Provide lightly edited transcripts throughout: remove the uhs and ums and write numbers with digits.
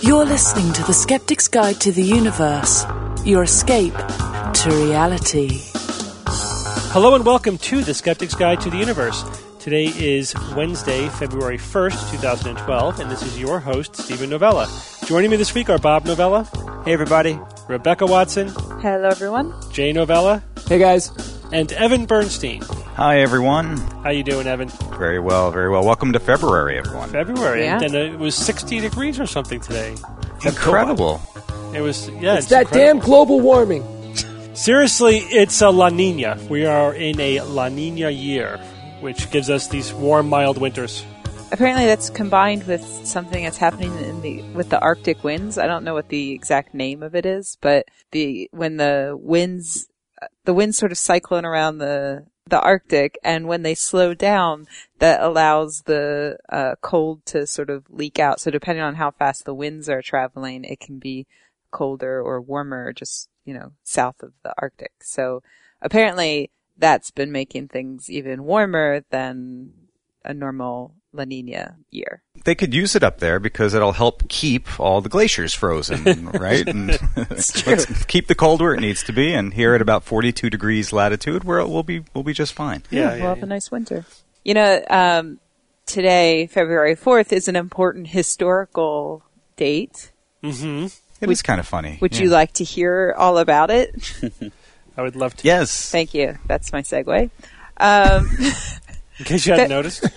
You're listening to The Skeptic's Guide to the Universe, your escape to reality. Hello and welcome to The Skeptic's Guide to the Universe. Today is Wednesday, February 1st, 2012, and this is your host, Stephen Novella. Joining me this week are Bob Novella. Hey, everybody. Rebecca Watson. Hello, everyone. Jay Novella. Hey, guys. And Evan Bernstein. Hi, everyone. How you doing, Evan? Very well, very well. Welcome to February, everyone. February. Yeah. And it was 60 degrees or something today. Incredible. It was, yeah. It's that incredible. damn global warming. Seriously, it's a La Nina. We are in a La Nina year, which gives us these warm, mild winters. Apparently, that's combined with something that's happening with the Arctic winds. I don't know what the exact name of it is, but when the winds sort of cyclone around the Arctic, and when they slow down, that allows the cold to sort of leak out. So depending on how fast the winds are traveling, it can be colder or warmer, just south of the Arctic. So apparently, that's been making things even warmer than a normal La Nina year. They could use it up there because it'll help keep all the glaciers frozen, right? And let's keep the cold where it needs to be. And here at about 42 degrees latitude, we'll be just fine. We'll have a nice winter. Today, February 4th, is an important historical date. Mm-hmm. It is kind of funny. Would you like to hear all about it? I would love to. Yes. Thank you. That's my segue. In case you hadn't noticed.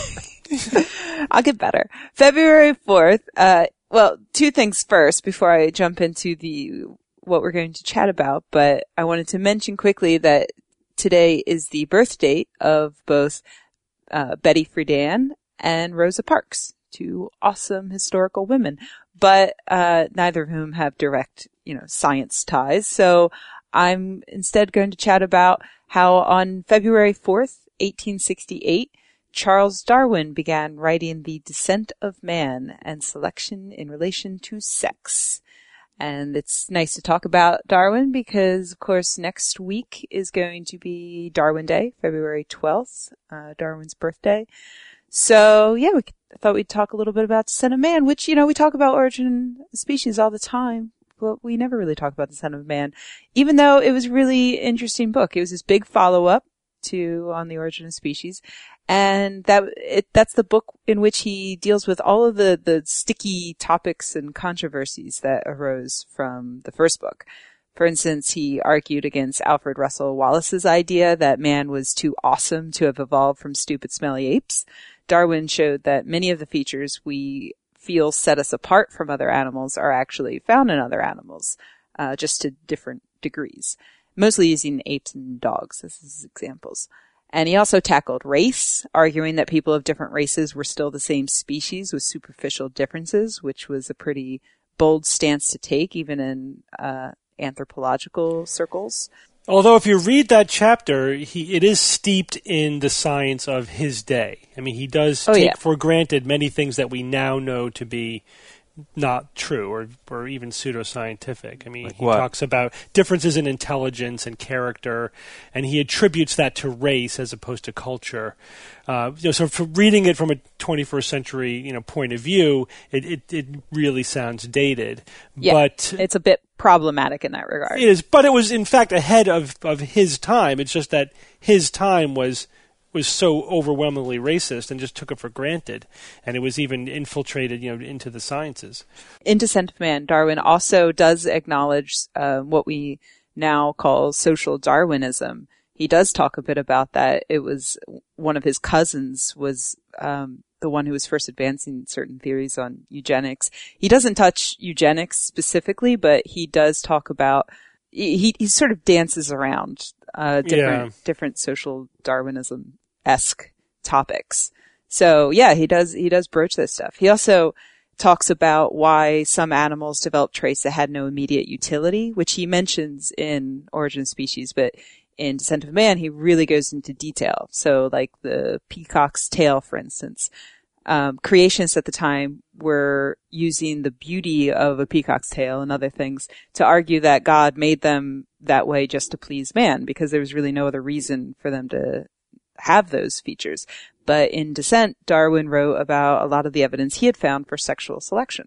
I'll get better. February 4th, two things first before I jump into what we're going to chat about, but I wanted to mention quickly that today is the birth date of both Betty Friedan and Rosa Parks, two awesome historical women, but neither of whom have direct, science ties. So I'm instead going to chat about how on February 4th, 1868, Charles Darwin began writing The Descent of Man and Selection in Relation to Sex. And it's nice to talk about Darwin because, of course, next week is going to be Darwin Day, February 12th, Darwin's birthday. So, yeah, I thought we'd talk a little bit about Descent of Man, which, we talk about Origin of Species all the time, but we never really talk about Descent of Man, even though it was a really interesting book. It was this big follow-up to On the Origin of Species. And that's the book in which he deals with all of the sticky topics and controversies that arose from the first book. For instance, he argued against Alfred Russel Wallace's idea that man was too awesome to have evolved from stupid, smelly apes. Darwin showed that many of the features we feel set us apart from other animals are actually found in other animals, just to different degrees, mostly using apes and dogs as his examples. And he also tackled race, arguing that people of different races were still the same species with superficial differences, which was a pretty bold stance to take, even in anthropological circles. Although if you read that chapter, it is steeped in the science of his day. I mean, he does take for granted many things that we now know to be not true or even pseudoscientific. I mean, like he what? Talks about differences in intelligence and character, and he attributes that to race as opposed to culture. So for reading it from a 21st century, point of view, it really sounds dated. Yeah, but it's a bit problematic in that regard. It is, but it was in fact ahead of his time. It's just that his time was so overwhelmingly racist and just took it for granted. And it was even infiltrated, into the sciences. In Descent of Man, Darwin also does acknowledge what we now call social Darwinism. He does talk a bit about that. It was one of his cousins was the one who was first advancing certain theories on eugenics. He doesn't touch eugenics specifically, but he does talk about he sort of dances around different social Darwinism-esque topics. So yeah, he does broach this stuff. He also talks about why some animals develop traits that had no immediate utility, which he mentions in Origin of Species, but in Descent of Man, he really goes into detail. So like the peacock's tail, for instance. Creationists at the time were using the beauty of a peacock's tail and other things to argue that God made them that way just to please man, because there was really no other reason for them to have those features. But in Descent, Darwin wrote about a lot of the evidence he had found for sexual selection.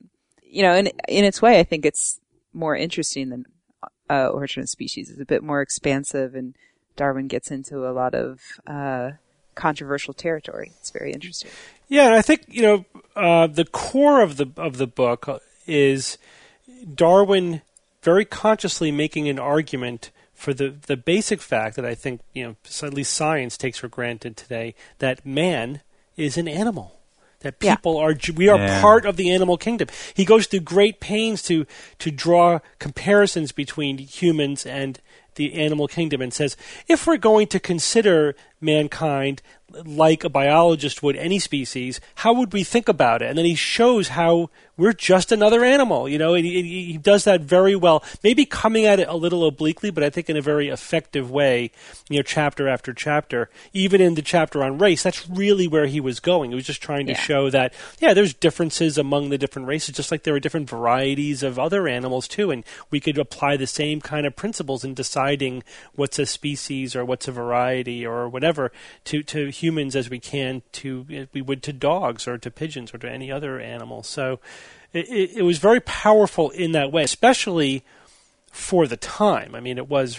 in its way, I think it's more interesting than Origin of Species. It's a bit more expansive, and Darwin gets into a lot of controversial territory. It's very interesting. Yeah, and I think the core of the book is Darwin very consciously making an argument for the basic fact that I think at least science takes for granted today, that man is an animal. That people are part of the animal kingdom. He goes through great pains to draw comparisons between humans and the animal kingdom, and says, if we're going to consider mankind like a biologist would any species, how would we think about it? And then he shows how we're just another animal, and he does that very well, maybe coming at it a little obliquely, but I think in a very effective way, chapter after chapter. Even in the chapter on race, that's really where he was going. He was just trying to show that, there's differences among the different races, just like there are different varieties of other animals too, and we could apply the same kind of principles in deciding what's a species or what's a variety or whatever to humans as we would to dogs or to pigeons or to any other animal. So it was very powerful in that way, especially for the time. I mean, it was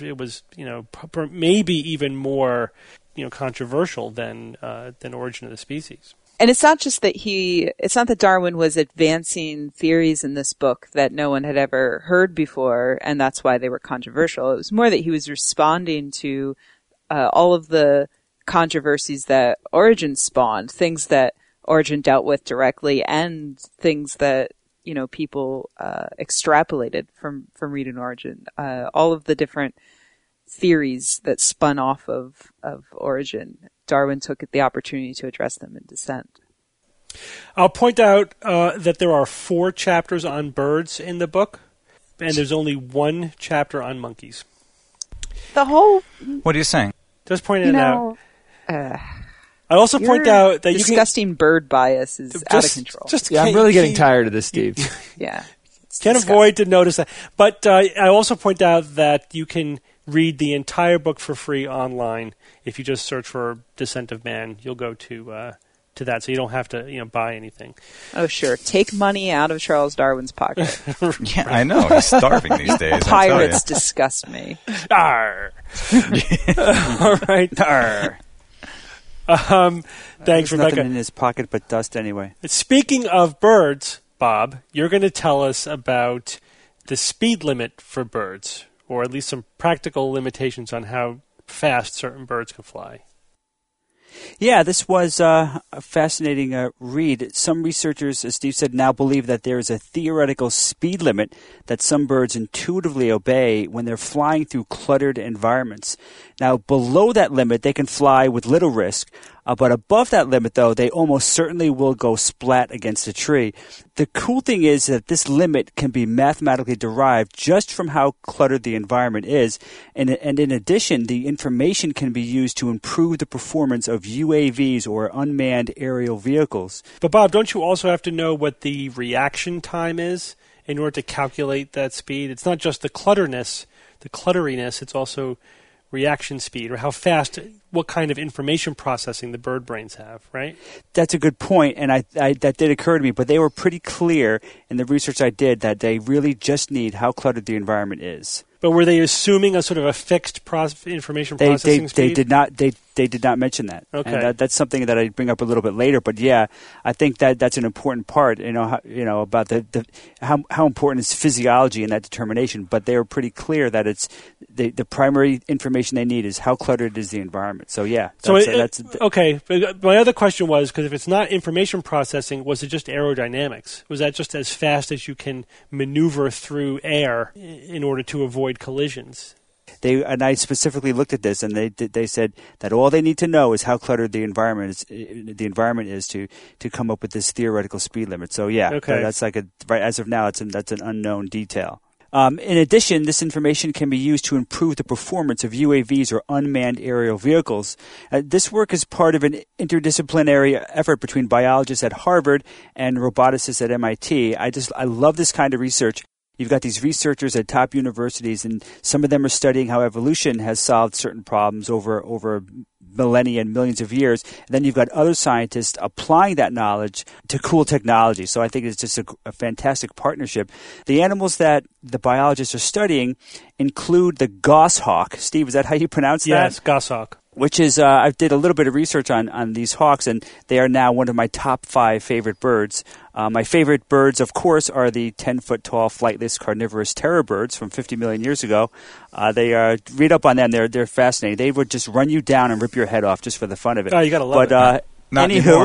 maybe even more controversial than Origin of the Species. And it's not just that it's not that Darwin was advancing theories in this book that no one had ever heard before, and that's why they were controversial. It was more that he was responding to all of the controversies that Origin spawned, things that Origin dealt with directly, and things that people extrapolated from reading Origin. All of the different theories that spun off of Origin, Darwin took the opportunity to address them in Descent. I'll point out that there are 4 chapters on birds in the book, and there's only 1 chapter on monkeys. What are you saying? Just pointing it out. I also point out that disgusting bird bias is out of control. I'm really getting tired of this, Steve. Yeah. Can't avoid to notice that. But I also point out that you can read the entire book for free online. If you just search for Descent of Man, you'll go to that, so you don't have to buy anything. Oh, sure. Take money out of Charles Darwin's pocket. Yeah, I know. He's starving these days. Pirates disgust me. Arr. All right. Arr. Thanks, There's Rebecca. nothing in his pocket but dust anyway. Speaking of birds, Bob, you're going to tell us about the speed limit for birds, or at least some practical limitations on how fast certain birds can fly. Yeah, this was a fascinating read. Some researchers, as Steve said, now believe that there is a theoretical speed limit that some birds intuitively obey when they're flying through cluttered environments. Now, below that limit, they can fly with little risk, but above that limit, though, they almost certainly will go splat against a tree. The cool thing is that this limit can be mathematically derived just from how cluttered the environment is, and in addition, the information can be used to improve the performance of UAVs or unmanned aerial vehicles. But Bob, don't you also have to know what the reaction time is in order to calculate that speed? It's not just the clutteriness, it's also reaction speed, or how fast, what kind of information processing the bird brains have, right? That's a good point, and I that did occur to me, but they were pretty clear in the research I did that they really just need how cluttered the environment is. But were they assuming a sort of a fixed information processing speed? They did not. They did not mention that. Okay, and that's something that I bring up a little bit later. But yeah, I think that's an important part. About how important is physiology in that determination. But they were pretty clear that it's the primary information they need is how cluttered is the environment. So yeah. Okay. But my other question was, because if it's not information processing, was it just aerodynamics? Was that just as fast as you can maneuver through air in order to avoid collisions? I specifically looked at this, and they said that all they need to know is how cluttered the environment is to come up with this theoretical speed limit. So yeah, that's right as of now, that's an unknown detail. In addition, this information can be used to improve the performance of UAVs or unmanned aerial vehicles. This work is part of an interdisciplinary effort between biologists at Harvard and roboticists at MIT. I love this kind of research. You've got these researchers at top universities, and some of them are studying how evolution has solved certain problems over millennia and millions of years. And then you've got other scientists applying that knowledge to cool technology. So I think it's just a fantastic partnership. The animals that the biologists are studying include the goshawk. Steve, is that how you pronounce that? Yes, goshawk. Which is, I did a little bit of research on these hawks, and they are now one of my top 5 favorite birds. My favorite birds, of course, are the 10-foot-tall flightless carnivorous terror birds from 50 million years ago. Read up on them; they're fascinating. They would just run you down and rip your head off just for the fun of it. Oh, you gotta love it. Not anymore.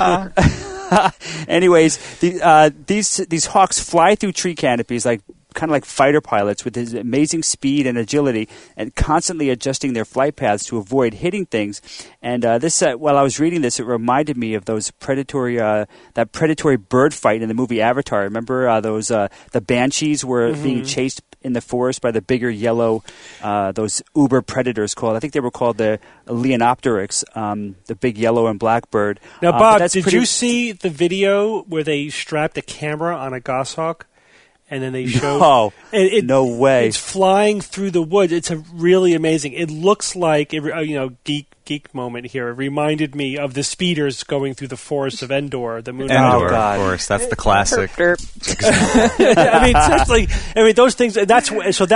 Anyways, these hawks fly through tree canopies kind of like fighter pilots with his amazing speed and agility, and constantly adjusting their flight paths to avoid hitting things. And while I was reading this, it reminded me of those predatory bird fight in the movie Avatar. Remember the banshees were being chased in the forest by the bigger yellow, those uber predators I think they were called the Leonopteryx, the big yellow and black bird. Now, Bob, did you see the video where they strapped a camera on a goshawk? And then they show no way. It's flying through the woods. It's really amazing. It looks like geek moment here. It reminded me of the speeders going through the forest of Endor, the moon. Endor, of course. That's the classic. Seriously. Those things. That's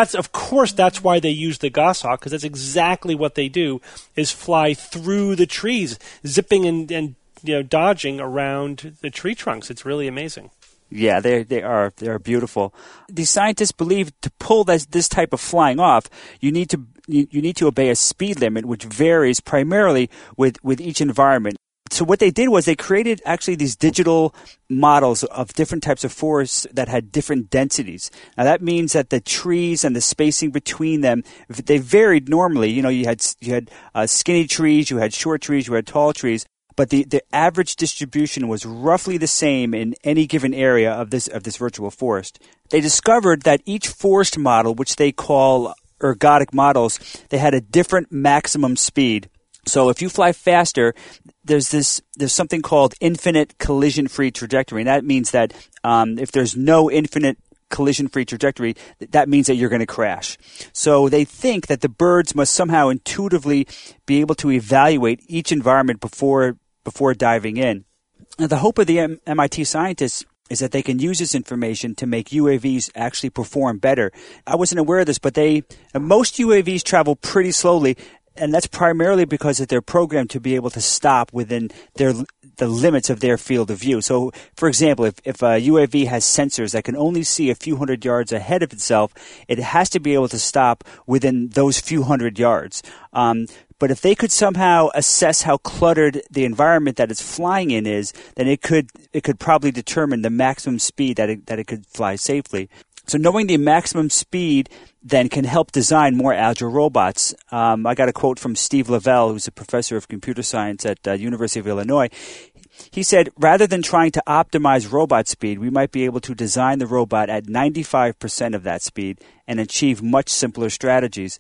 why they use the goshawk, because that's exactly what they do: is fly through the trees, zipping and dodging around the tree trunks. It's really amazing. Yeah, they are beautiful. The scientists believe to pull this type of flying off, you need to obey a speed limit, which varies primarily with each environment. So what they did was they created actually these digital models of different types of forests that had different densities. Now that means that the trees and the spacing between them, they varied normally. You had skinny trees, you had short trees, you had tall trees. But the average distribution was roughly the same in any given area of this virtual forest. They discovered that each forest model, which they call ergodic models, they had a different maximum speed. So if you fly faster, there's something called infinite collision-free trajectory. And that means that if there's no infinite collision-free trajectory, that means that you're going to crash. So they think that the birds must somehow intuitively be able to evaluate each environment before diving in. Now, the hope of the MIT scientists is that they can use this information to make UAVs actually perform better. I wasn't aware of this, but most UAVs travel pretty slowly, and that's primarily because they're programmed to be able to stop within the limits of their field of view. So, for example, if a UAV has sensors that can only see a few hundred yards ahead of itself, it has to be able to stop within those few hundred yards. But if they could somehow assess how cluttered the environment that it's flying in is, then it could probably determine the maximum speed that it could fly safely. So knowing the maximum speed then can help design more agile robots. I got a quote from Steve Lavelle, who's a professor of computer science at University of Illinois. He said, rather than trying to optimize robot speed, we might be able to design the robot at 95% of that speed and achieve much simpler strategies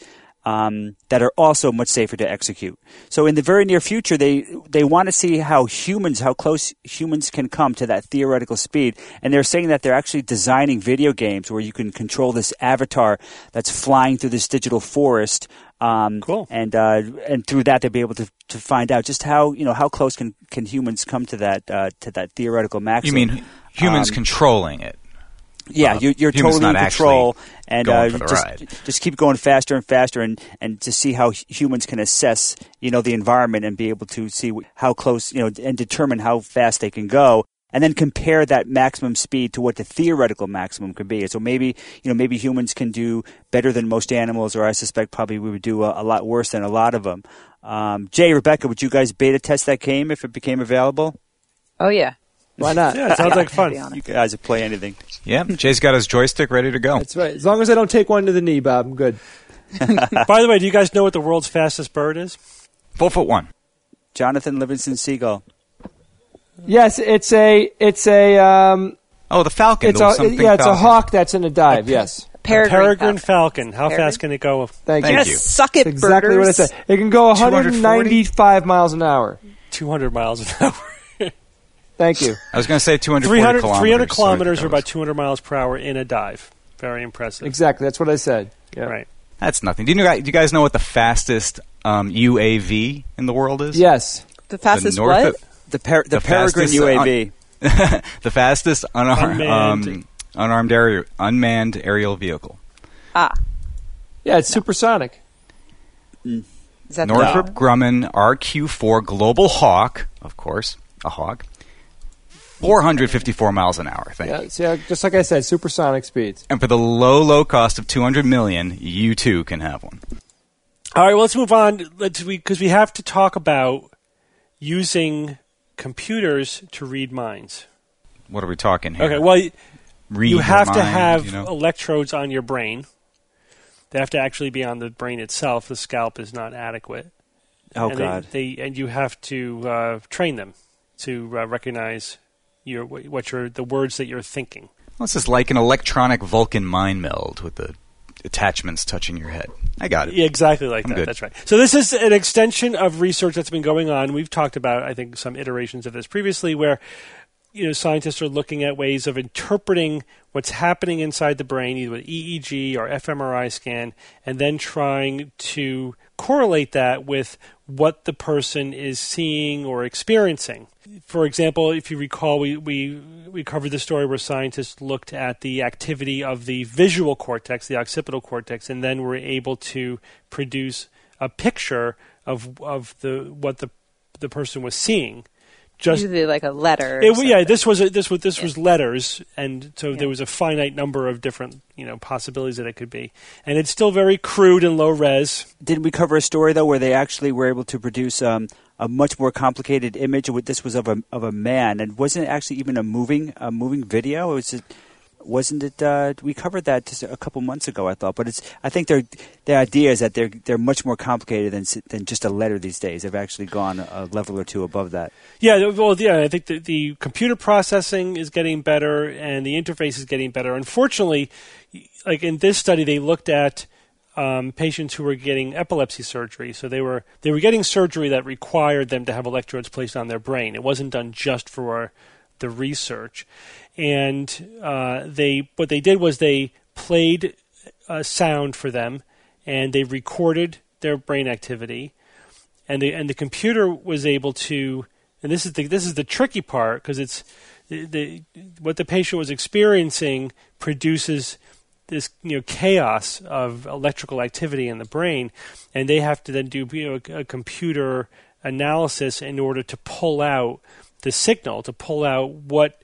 that are also much safer to execute. So in the very near future, they want to see how close humans can come to that theoretical speed. And they're saying that they're actually designing video games where you can control this avatar that's flying through this digital forest. Cool. And through that, they'll be able to find out just how close can humans come to that theoretical maximum. You mean humans controlling it? Yeah, you're totally in control, and just keep going faster and faster, and to see how humans can assess, the environment and be able to see how close, and determine how fast they can go, and then compare that maximum speed to what the theoretical maximum could be. So maybe humans can do better than most animals, or I suspect probably we would do a lot worse than a lot of them. Jay, Rebecca, would you guys beta test that game if it became available? Oh yeah. Why not? Yeah, it sounds like fun. You guys would play anything. Yeah, Jay's got his joystick ready to go. That's right. As long as I don't take one to the knee, Bob, I'm good. By the way, do you guys know what the world's fastest bird is? 4'1". Jonathan Livingston Seagull. Yes, it's a the falcon. It's a hawk that's in a dive. Yes. Peregrine falcon. How fast can it go? Thank you. Yes, suck it, exactly birders. what I said. It can go 195 miles an hour. 200 miles an hour. Thank you. I was going to say 300 kilometers. 300 kilometers or about 200 miles per hour in a dive. Very impressive. Exactly. That's what I said. Yeah. Right. That's nothing. Do you guys know what the fastest UAV in the world is? Yes. The fastest north what? The Peregrine fastest, UAV. The fastest unmanned aerial vehicle. Ah. Yeah, it's supersonic. Is that Northrop Grumman RQ-4 Global Hawk, of course, a Hawk. 454 miles an hour, Yeah, just like I said, supersonic speeds. And for the low cost of $200 million, you too can have one. All right, well, let's move on because we have to talk about using computers to read minds. What are we talking here? Okay, well, you have to mind, have electrodes on your brain. They have to actually be on the brain itself. The scalp is not adequate. Oh, and God. And you have to train them to recognize the words that you're thinking. Well, this is like an electronic Vulcan mind meld with the attachments touching your head. I got it. Yeah, exactly like that. Good. That's right. So this is an extension of research that's been going on. We've talked about, I think, some iterations of this previously where scientists are looking at ways of interpreting what's happening inside the brain, either with EEG or fMRI scan, and then trying to correlate that with what the person is seeing or experiencing. For example, if you recall, we covered the story where scientists looked at the activity of the visual cortex, the occipital cortex, and then were able to produce a picture of what the person was seeing. Usually like a letter. This was letters, and so there was a finite number of different possibilities that it could be, and it's still very crude and low res. Didn't we cover a story though where they actually were able to produce a much more complicated image? This was of a man, and wasn't it actually even a moving video? Wasn't it? We covered that just a couple months ago, I thought. But I think the idea is that they're much more complicated than just a letter these days. They've actually gone a level or two above that. Yeah, I think the computer processing is getting better and the interface is getting better. Unfortunately, like in this study, they looked at patients who were getting epilepsy surgery. So they were getting surgery that required them to have electrodes placed on their brain. It wasn't done just for the research. And what they did was they played sound for them, and they recorded their brain activity, and the computer was able to. And this is the tricky part because it's what the patient was experiencing produces this chaos of electrical activity in the brain, and they have to then do a computer analysis in order to pull out the signal, to pull out what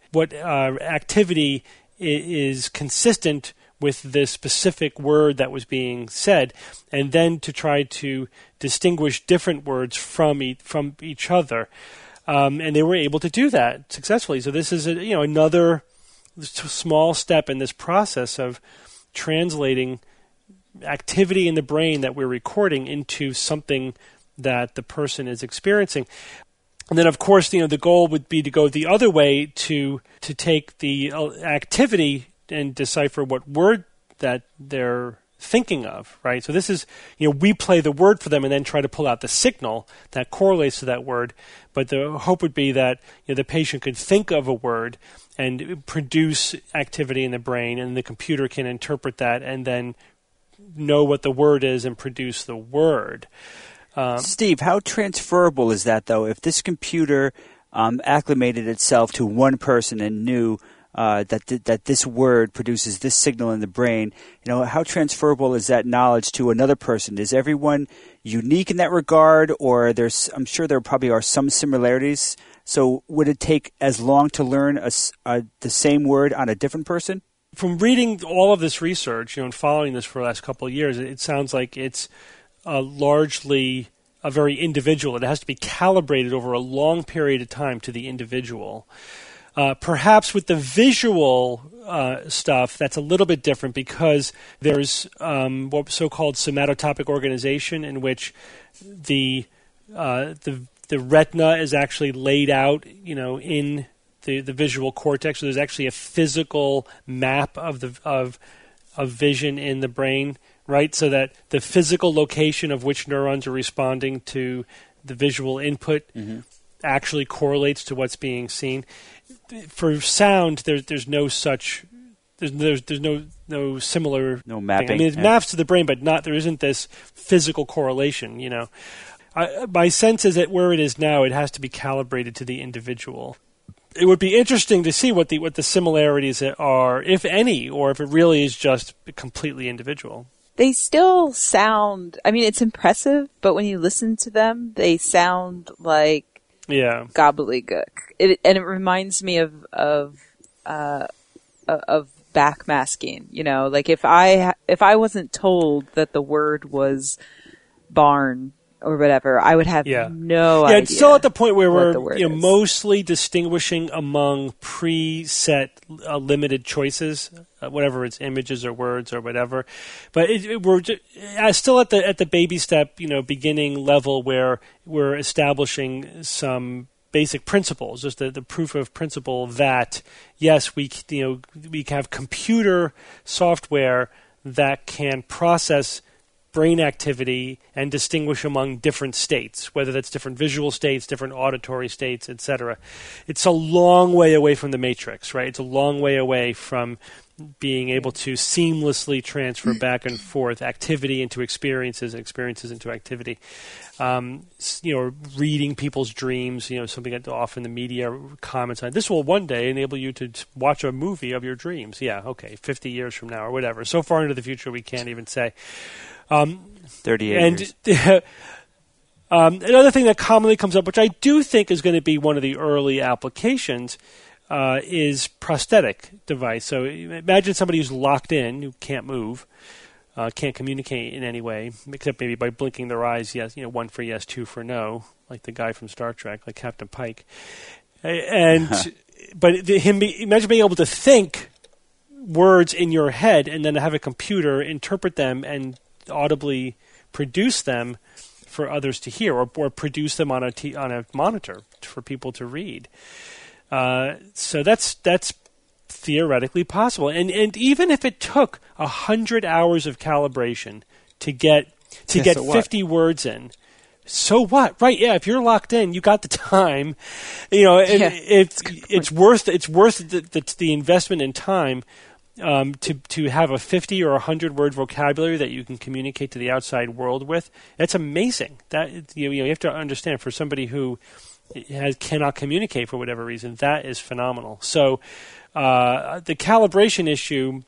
activity is consistent with the specific word that was being said, and then to try to distinguish different words from each other. And they were able to do that successfully. So this is another small step in this process of translating activity in the brain that we're recording into something that the person is experiencing. And then, of course, the goal would be to go the other way to take the activity and decipher what word that they're thinking of, right? So this is, we play the word for them and then try to pull out the signal that correlates to that word. But the hope would be that the patient could think of a word and produce activity in the brain, and the computer can interpret that and then know what the word is and produce the word. Steve, how transferable is that, though? If this computer acclimated itself to one person and knew that this word produces this signal in the brain, how transferable is that knowledge to another person? Is everyone unique in that regard, or I'm sure there probably are some similarities? So would it take as long to learn the same word on a different person? From reading all of this research, and following this for the last couple of years, it sounds like it's largely a very individual. It has to be calibrated over a long period of time to the individual. Perhaps with the visual stuff, that's a little bit different because there's what so-called somatotopic organization, in which the retina is actually laid out, in the visual cortex. So there's actually a physical map of vision in the brain, right? So that the physical location of which neurons are responding to the visual input actually correlates to what's being seen. For sound, there's no such there's no similar mapping. thing. I mean, it maps to the brain, but there isn't this physical correlation. My sense is that where it is now, it has to be calibrated to the individual. It would be interesting to see what the similarities are, if any, or if it really is just completely individual. They still sound, I mean, it's impressive, but when you listen to them, they sound like gobbledygook. And it reminds me of backmasking, like if I wasn't told that the word was barn or whatever, I would have no idea. Yeah, it's still at the point where we're mostly distinguishing among preset limited choices, whatever it's images or words or whatever. But we're still at the baby step, beginning level where we're establishing some basic principles, just the proof of principle that yes, we have computer software that can process brain activity and distinguish among different states, whether that's different visual states, different auditory states, etc. It's a long way away from the Matrix, right? It's a long way away from being able to seamlessly transfer back and forth activity into experiences and experiences into activity. Reading people's dreams, something that often the media comments on. This will one day enable you to watch a movie of your dreams. Yeah, okay, 50 years from now or whatever. So far into the future, we can't even say. 38 years. Another thing that commonly comes up, which I do think is going to be one of the early applications, is prosthetic device. So imagine somebody who's locked in, who can't move, can't communicate in any way, except maybe by blinking their eyes. Yes, one for yes, two for no, like the guy from Star Trek, like Captain Pike. But imagine being able to think words in your head and then have a computer interpret them and audibly produce them for others to hear, or produce them on a monitor for people to read. So that's theoretically possible, and even if it took 100 hours of calibration to get 50 words in, so what? Right? Yeah. If you're locked in, you got the time. It's worth the investment in time. To have a 50 or 100 word vocabulary that you can communicate to the outside world with, that's amazing. That you have to understand, for somebody who cannot communicate for whatever reason, that is phenomenal. So the calibration issue,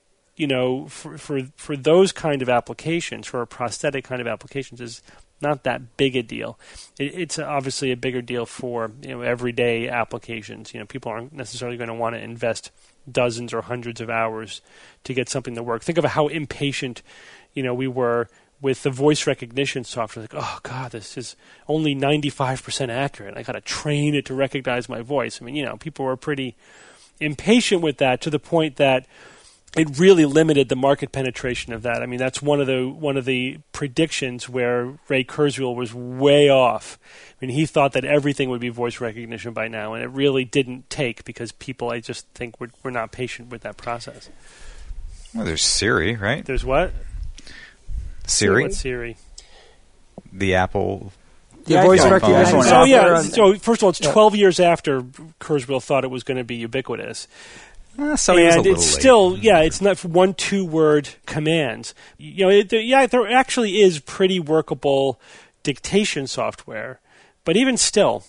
for those kind of applications, for a prosthetic kind of applications, is not that big a deal. It's obviously a bigger deal for everyday applications. People aren't necessarily going to want to invest dozens or hundreds of hours to get something to work. Think of how impatient, we were with the voice recognition software. Like, oh God, this is only 95% accurate. I got to train it to recognize my voice. I mean, people were pretty impatient with that, to the point that it really limited the market penetration of that. I mean, that's one of the predictions where Ray Kurzweil was way off. I mean, he thought that everything would be voice recognition by now, and it really didn't take, because people, I just think, were not patient with that process. Well, there's Siri, right? There's what? Siri? What's Siri? The Apple... The voice recognition. Oh, yeah. So, first of all, it's 12 years after Kurzweil thought it was going to be ubiquitous. So and it's still, it's not 1-2 word commands. There actually is pretty workable dictation software, but even still,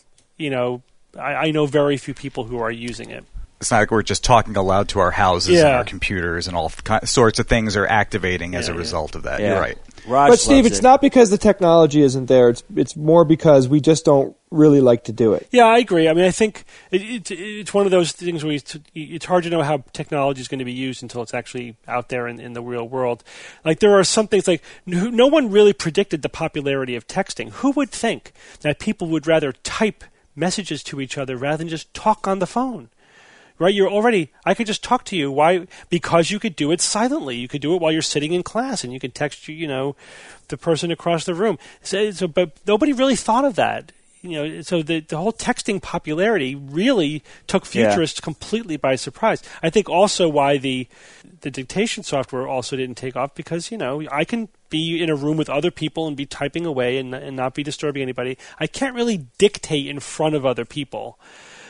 I know very few people who are using it. It's not like we're just talking aloud to our houses and our computers, and all sorts of things are activating as a result of that. Yeah. You're right. But Steve, it's not because the technology isn't there. It's more because we just don't really like to do it. Yeah, I agree. I mean, I think it's one of those things where it's hard to know how technology is going to be used until it's actually out there in the real world. Like, there are some things, like, no one really predicted the popularity of texting. Who would think that people would rather type messages to each other rather than just talk on the phone? Right? I could just talk to you. Why? Because you could do it silently. You could do it while you're sitting in class, and you could text the person across the room. So, but nobody really thought of that. So the whole texting popularity really took futurists completely by surprise. I think also why the dictation software also didn't take off, because, I can be in a room with other people and be typing away and not be disturbing anybody. I can't really dictate in front of other people.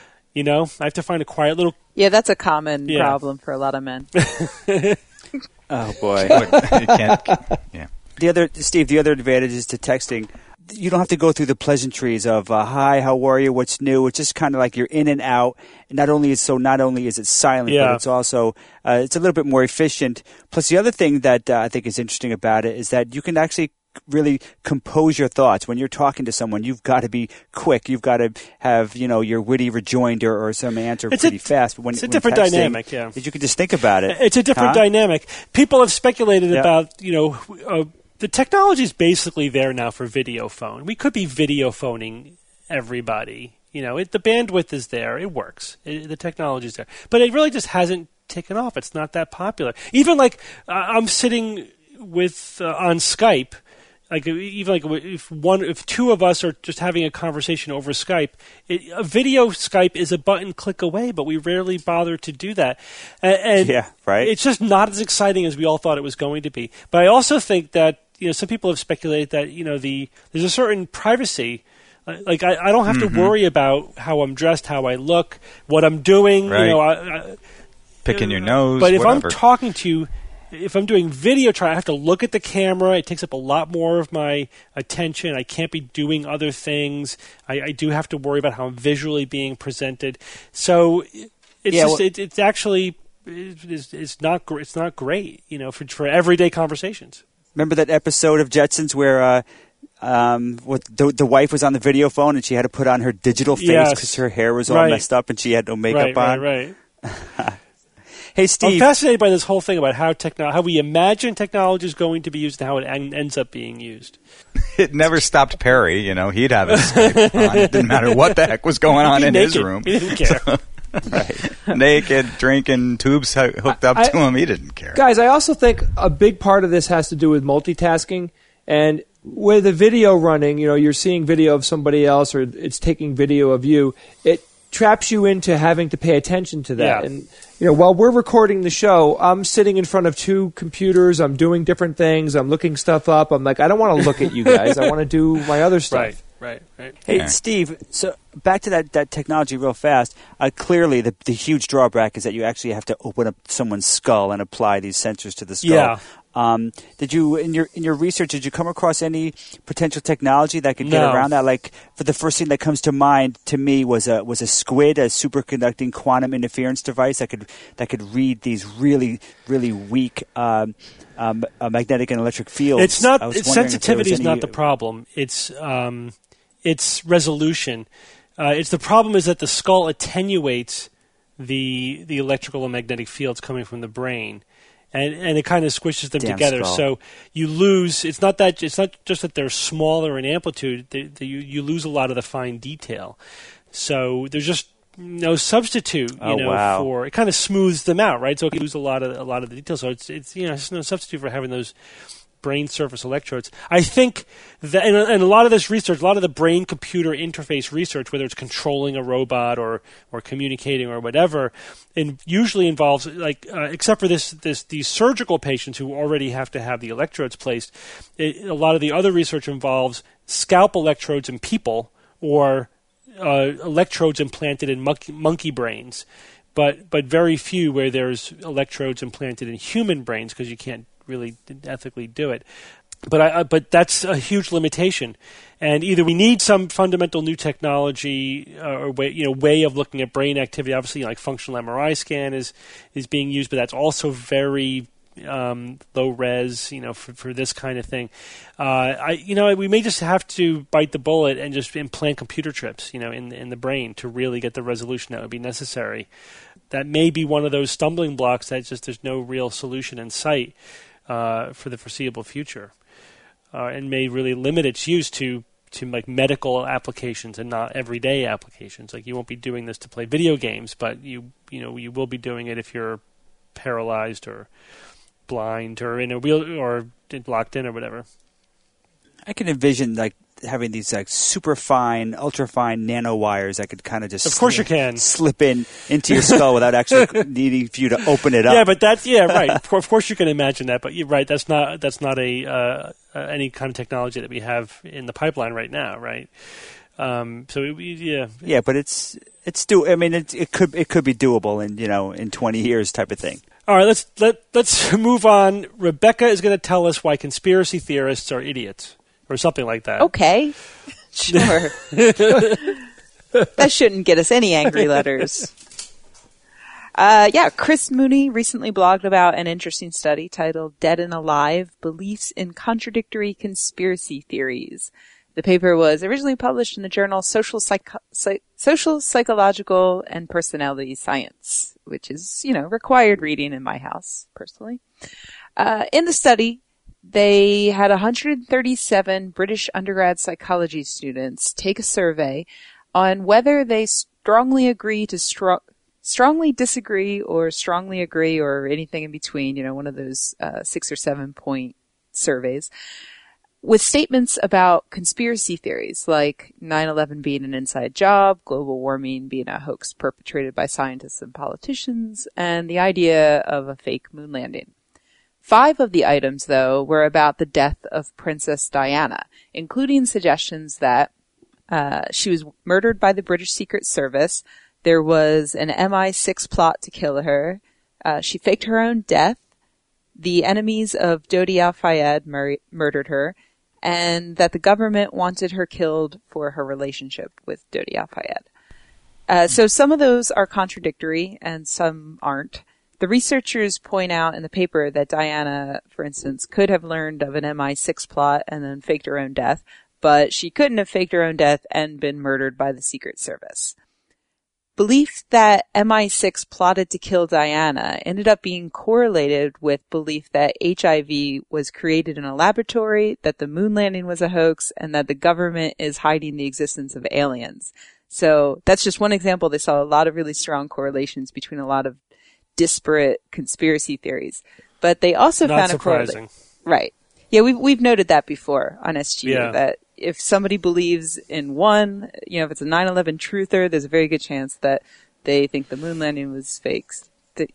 I have to find a quiet little... Yeah, that's a common problem for a lot of men. Oh boy. You can't, yeah. The other advantages to texting, you don't have to go through the pleasantries of hi, how are you, what's new. It's just kind of like you're in and out. And not only is it silent, but it's also it's a little bit more efficient. Plus, the other thing that I think is interesting about it is that you can actually really compose your thoughts. When you're talking to someone, you've got to be quick. You've got to have, your witty rejoinder or some answer pretty fast. But it's a different dynamic, yeah. You can just think about it. It's a different dynamic. People have speculated about, the technology is basically there now for video phone. We could be video phoning everybody. The bandwidth is there. It works. The technology is there. But it really just hasn't taken off. It's not that popular. Even I'm sitting with on Skype. If two of us are just having a conversation over Skype, a video Skype is a button click away, but we rarely bother to do that. And yeah, right. It's just not as exciting as we all thought it was going to be. But I also think that some people have speculated that there's a certain privacy. I don't have to worry about how I'm dressed, how I look, what I'm doing. Right. Picking your nose. But if whatever. I'm talking to you. If I'm doing video trial, I have to look at the camera. It takes up a lot more of my attention. I can't be doing other things. I do have to worry about how I'm visually being presented. So it's actually not great, for everyday conversations. Remember that episode of Jetsons where the wife was on the video phone and she had to put on her digital face because her hair was all messed up and she had no makeup on? Right. Hey, Steve. I'm fascinated by this whole thing about how we imagine technology is going to be used and how it ends up being used. It never stopped Perry. He'd have his Skype on. It didn't matter what the heck was going on in his room. He didn't care. Right. Naked, drinking, tubes hooked up to him. He didn't care. Guys, I also think a big part of this has to do with multitasking. And with a video running, you're seeing video of somebody else or it's taking video of you. It traps you into having to pay attention to that. Yeah. And while we're recording the show, I'm sitting in front of two computers. I'm doing different things. I'm looking stuff up. I'm like, I don't want to look at you guys. I want to do my other stuff. Right. Hey, Yeah. Steve, so back to that technology real fast. Clearly, the huge drawback is that you actually have to open up someone's skull and apply these sensors to the skull. Yeah. Did you in your research did you come across any potential technology that could get around that? Like, for the first thing that comes to mind to me was a SQUID, a superconducting quantum interference device that could read these really really weak magnetic and electric fields. It's not sensitivity is not the problem. It's resolution. It's the problem is that the skull attenuates the electrical and magnetic fields coming from the brain. And it kind of squishes them together, skull. so you lose. It's not just that they're smaller in amplitude. You lose a lot of the fine detail. So there's just no substitute, for it. Kind of smooths them out, right? So you lose a lot of the detail. So it's there's no substitute for having those brain surface electrodes. I think that, and a lot of this research, a lot of the brain-computer interface research, whether it's controlling a robot or communicating or whatever, and usually involves, except for these surgical patients who already have to have the electrodes placed, a lot of the other research involves scalp electrodes in people or electrodes implanted in monkey brains, but very few where there's electrodes implanted in human brains because you can't really ethically do it. But that's a huge limitation, and either we need some fundamental new technology or way of looking at brain activity. Obviously, like functional MRI scan is being used, but that's also very low res, for this kind of thing. We may just have to bite the bullet and just implant computer chips, in the brain to really get the resolution that would be necessary. That may be one of those stumbling blocks that just there's no real solution in sight for the foreseeable future, and may really limit its use to like medical applications and not everyday applications. Like, you won't be doing this to play video games, but you will be doing it if you're paralyzed or blind or in a wheel or locked in or whatever. I can envision having these super fine, ultra fine nanowires that could kind of just of course you can slip into your skull without actually needing for you to open it up. Yeah, but right. Of course you can imagine that, but you're right. That's not any kind of technology that we have in the pipeline right now, right? Yeah, but it could be doable in 20 years type of thing. All right, let's move on. Rebecca is going to tell us why conspiracy theorists are idiots, or something like that. Okay, sure. That shouldn't get us any angry letters. Chris Mooney recently blogged about an interesting study titled "Dead and Alive: Beliefs in Contradictory Conspiracy Theories." The paper was originally published in the journal Social Psychological and Personality Science, which is, required reading in my house, personally. In the study, they had 137 British undergrad psychology students take a survey on whether they strongly agree to strongly disagree or strongly agree or anything in between, one of those 6 or 7 point surveys, with statements about conspiracy theories like 9/11 being an inside job, global warming being a hoax perpetrated by scientists and politicians, and the idea of a fake moon landing. 5 of the items, though, were about the death of Princess Diana, including suggestions that she was murdered by the British Secret Service, there was an MI6 plot to kill her, she faked her own death, the enemies of Dodi Al-Fayed murdered her, and that the government wanted her killed for her relationship with Dodi Al-Fayed. So some of those are contradictory and some aren't. The researchers point out in the paper that Diana, for instance, could have learned of an MI6 plot and then faked her own death, but she couldn't have faked her own death and been murdered by the Secret Service. Belief that MI6 plotted to kill Diana ended up being correlated with belief that HIV was created in a laboratory, that the moon landing was a hoax, and that the government is hiding the existence of aliens. So that's just one example. They saw a lot of really strong correlations between a lot of disparate conspiracy theories. But they also found a correlation. Right. Yeah, we've noted that before on SGU, that if somebody believes in one, if it's a 9/11 truther, there's a very good chance that they think the moon landing was fakes.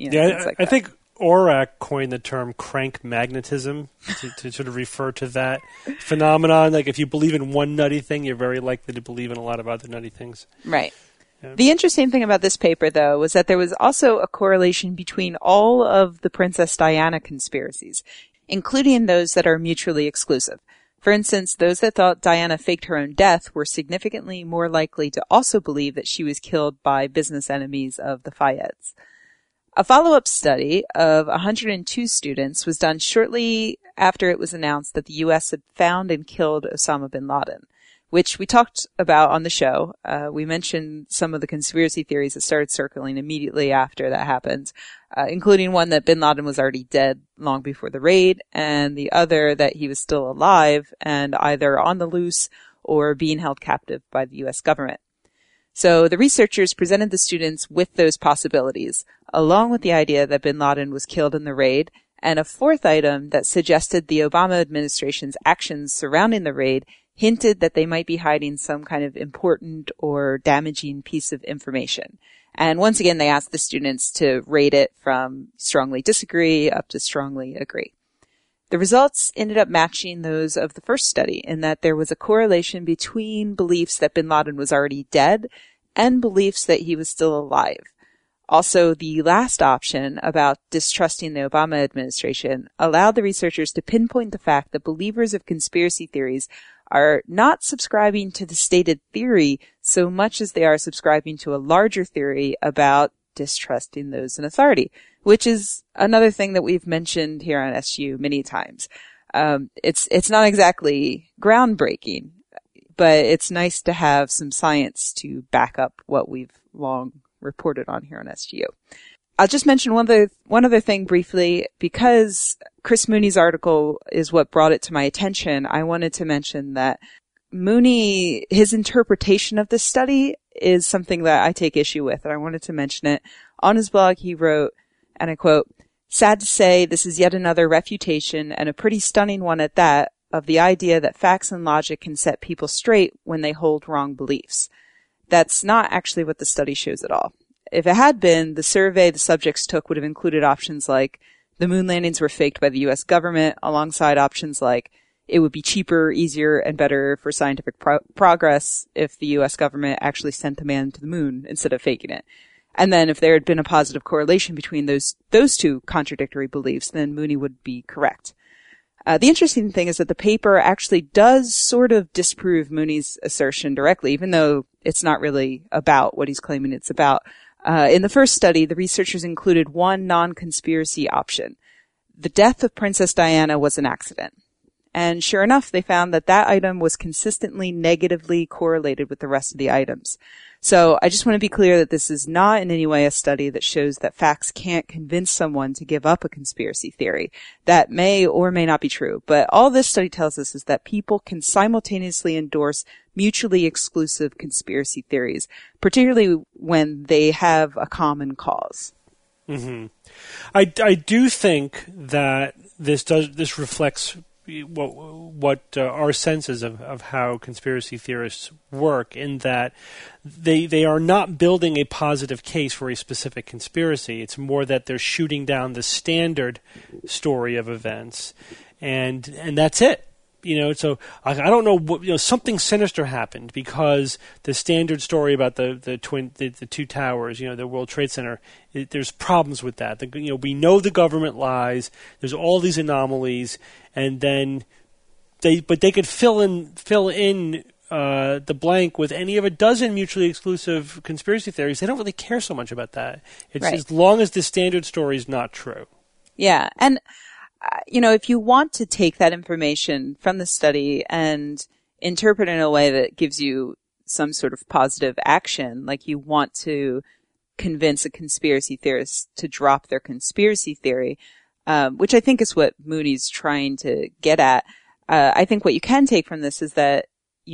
I think Orac coined the term crank magnetism to sort of refer to that phenomenon. Like if you believe in one nutty thing, you're very likely to believe in a lot of other nutty things. Right. Yeah. The interesting thing about this paper, though, was that there was also a correlation between all of the Princess Diana conspiracies, including those that are mutually exclusive. For instance, those that thought Diana faked her own death were significantly more likely to also believe that she was killed by business enemies of the Fayeds. A follow-up study of 102 students was done shortly after it was announced that the U.S. had found and killed Osama bin Laden, which we talked about on the show. We mentioned some of the conspiracy theories that started circling immediately after that happened, including one that bin Laden was already dead long before the raid, and the other that he was still alive and either on the loose or being held captive by the U.S. government. So the researchers presented the students with those possibilities, along with the idea that bin Laden was killed in the raid, and a fourth item that suggested the Obama administration's actions surrounding the raid hinted that they might be hiding some kind of important or damaging piece of information. And once again, they asked the students to rate it from strongly disagree up to strongly agree. The results ended up matching those of the first study in that there was a correlation between beliefs that bin Laden was already dead and beliefs that he was still alive. Also, the last option about distrusting the Obama administration allowed the researchers to pinpoint the fact that believers of conspiracy theories are not subscribing to the stated theory so much as they are subscribing to a larger theory about distrusting those in authority, which is another thing that we've mentioned here on SGU many times. It's not exactly groundbreaking, but it's nice to have some science to back up what we've long reported on here on SGU. I'll just mention one other thing briefly, because Chris Mooney's article is what brought it to my attention. I wanted to mention that Mooney, his interpretation of this study is something that I take issue with, and I wanted to mention it. On his blog, he wrote, and I quote, "Sad to say, this is yet another refutation, and a pretty stunning one at that, of the idea that facts and logic can set people straight when they hold wrong beliefs. That's not actually what the study shows at all. If it had been, the survey the subjects took would have included options like the moon landings were faked by the U.S. government, alongside options like it would be cheaper, easier, and better for scientific progress if the U.S. government actually sent a man to the moon instead of faking it. And then if there had been a positive correlation between those two contradictory beliefs, then Mooney would be correct. The interesting thing is that the paper actually does sort of disprove Mooney's assertion directly, even though it's not really about what he's claiming it's about. In the first study, the researchers included one non-conspiracy option. The death of Princess Diana was an accident. And sure enough, they found that item was consistently negatively correlated with the rest of the items. So I just want to be clear that this is not in any way a study that shows that facts can't convince someone to give up a conspiracy theory. That may or may not be true. But all this study tells us is that people can simultaneously endorse mutually exclusive conspiracy theories, particularly when they have a common cause. Mm-hmm. I do think that this reflects what our senses of how conspiracy theorists work, in that they are not building a positive case for a specific conspiracy. It's more that they're shooting down the standard story of events, and that's it. So I don't know what, something sinister happened because the standard story about the two towers, the World Trade Center, there's problems with that. We know the government lies. There's all these anomalies, and then they could fill in the blank with any of a dozen mutually exclusive conspiracy theories. They don't really care so much about that. It's right. As long as the standard story is not true. Yeah, and if you want to take that information from the study and interpret it in a way that gives you some sort of positive action, like you want to convince a conspiracy theorist to drop their conspiracy theory, which I think is what Mooney's trying to get at. I think what you can take from this is that,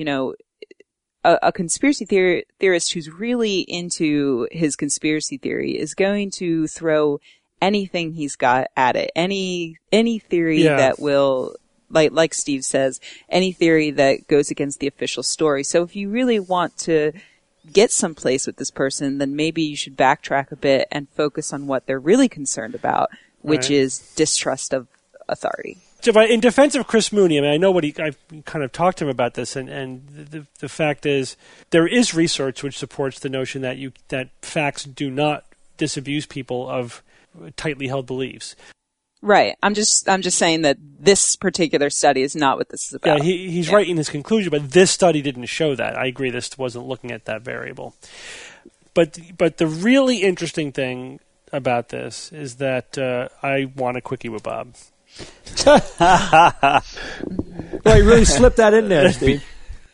a conspiracy theorist who's really into his conspiracy theory is going to throw anything he's got at it. Any theory that will, like Steve says, any theory that goes against the official story. So if you really want to get someplace with this person, then maybe you should backtrack a bit and focus on what they're really concerned about, which is distrust of authority. In defense of Chris Mooney, I know I've kind of talked to him about this, and the fact is there is research which supports the notion that facts do not disabuse people of tightly held beliefs. Right. I'm just saying that this particular study is not what this is about. Yeah, he's right in his conclusion, but this study didn't show that. I agree, this wasn't looking at that variable. But the really interesting thing about this is that I want a quickie with Bob. Well, you really slipped that in there, Steve.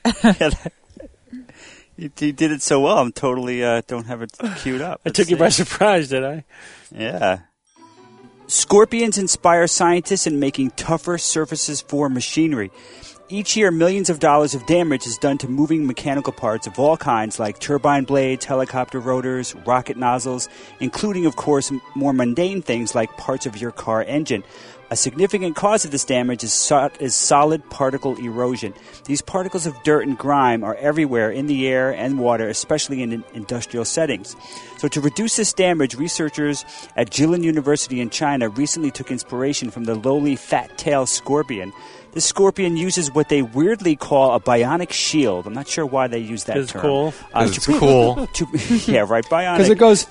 He did it so well. I'm totally don't have it queued up. I took you by surprise, did I? Yeah. Scorpions inspire scientists in making tougher surfaces for machinery. Each year, millions of dollars of damage is done to moving mechanical parts of all kinds, like turbine blades, helicopter rotors, rocket nozzles, including, of course, more mundane things like parts of your car engine. A significant cause of this damage is solid particle erosion. These particles of dirt and grime are everywhere in the air and water, especially in industrial settings. So to reduce this damage, researchers at Jilin University in China recently took inspiration from the lowly fat-tailed scorpion. This scorpion uses what they weirdly call a bionic shield. I'm not sure why they use that term. Cool. It's cool. Yeah, right, bionic. Because it goes...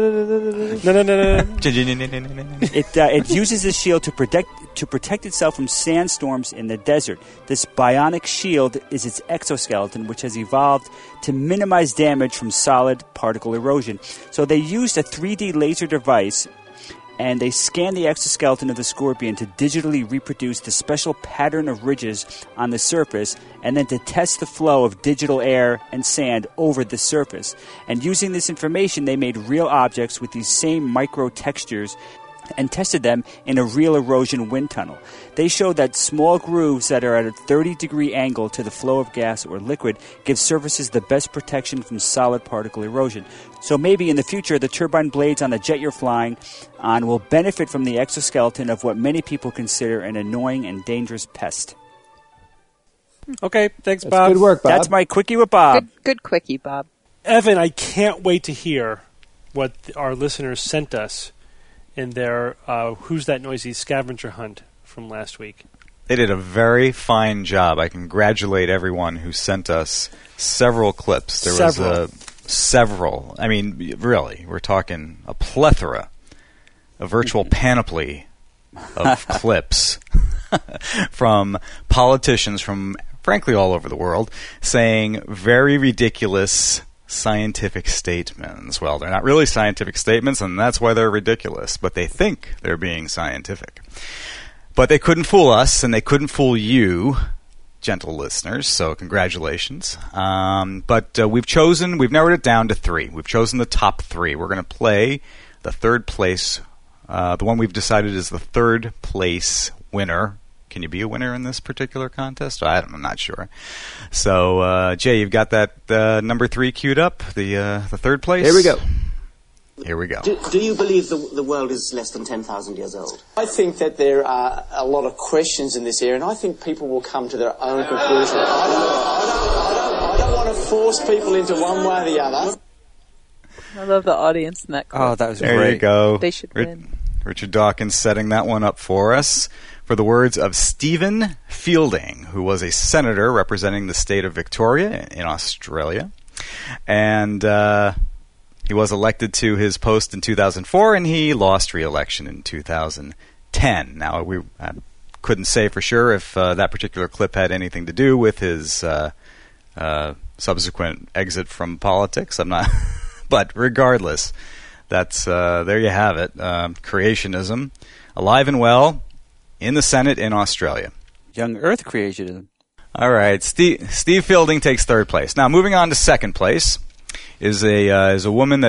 It uses this shield to protect itself from sandstorms in the desert. This bionic shield is its exoskeleton, which has evolved to minimize damage from solid particle erosion. So they used a 3D laser device, and they scanned the exoskeleton of the scorpion to digitally reproduce the special pattern of ridges on the surface, and then to test the flow of digital air and sand over the surface. And using this information, they made real objects with these same micro textures and tested them in a real erosion wind tunnel. They showed that small grooves that are at a 30-degree angle to the flow of gas or liquid give surfaces the best protection from solid particle erosion. So maybe in the future, the turbine blades on the jet you're flying on will benefit from the exoskeleton of what many people consider an annoying and dangerous pest. Okay, thanks, That's Bob. Good work, Bob. That's my quickie with Bob. Good quickie, Bob. Evan, I can't wait to hear what our listeners sent us in their Who's That Noisy scavenger hunt from last week. They did a very fine job. I congratulate everyone who sent us several clips. There was several. I mean, really, we're talking a plethora, a virtual panoply of clips from politicians from, frankly, all over the world saying very ridiculous scientific statements. Well, they're not really scientific statements, and that's why they're ridiculous, but they think they're being scientific. But they couldn't fool us, and they couldn't fool you, gentle listeners, so congratulations. But we've narrowed it down to 3. We've chosen the top 3. We're going to play the third place, the one we've decided is the third place winner. Can you be a winner in this particular contest? I'm not sure. So, Jay, you've got that number 3 queued up, the third place? Here we go. Here we go. Do you believe the world is less than 10,000 years old? I think that there are a lot of questions in this area, and I think people will come to their own conclusion. I don't want to force people into one way or the other. I love the audience in that clip. Oh, that was there great. There you go. They should win. Richard Dawkins setting that one up for us for the words of Stephen Fielding, who was a senator representing the state of Victoria in Australia. And he was elected to his post in 2004, and he lost re-election in 2010. Now, we couldn't say for sure if that particular clip had anything to do with his subsequent exit from politics. I'm not, but regardless, that's there you have it. Creationism, alive and well in the Senate in Australia. Young Earth creationism. All right, Steve Fielding takes third place. Now, moving on to second place is a woman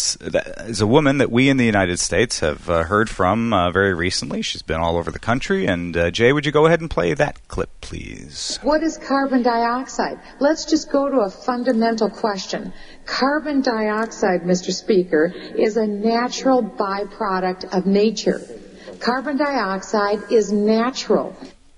that we in the United States have heard from very recently. She's been all over the country. And Jay, would you go ahead and play that clip, please? What is carbon dioxide? Let's just go to a fundamental question. Carbon dioxide, Mr. Speaker, is a natural byproduct of nature. Carbon dioxide is natural.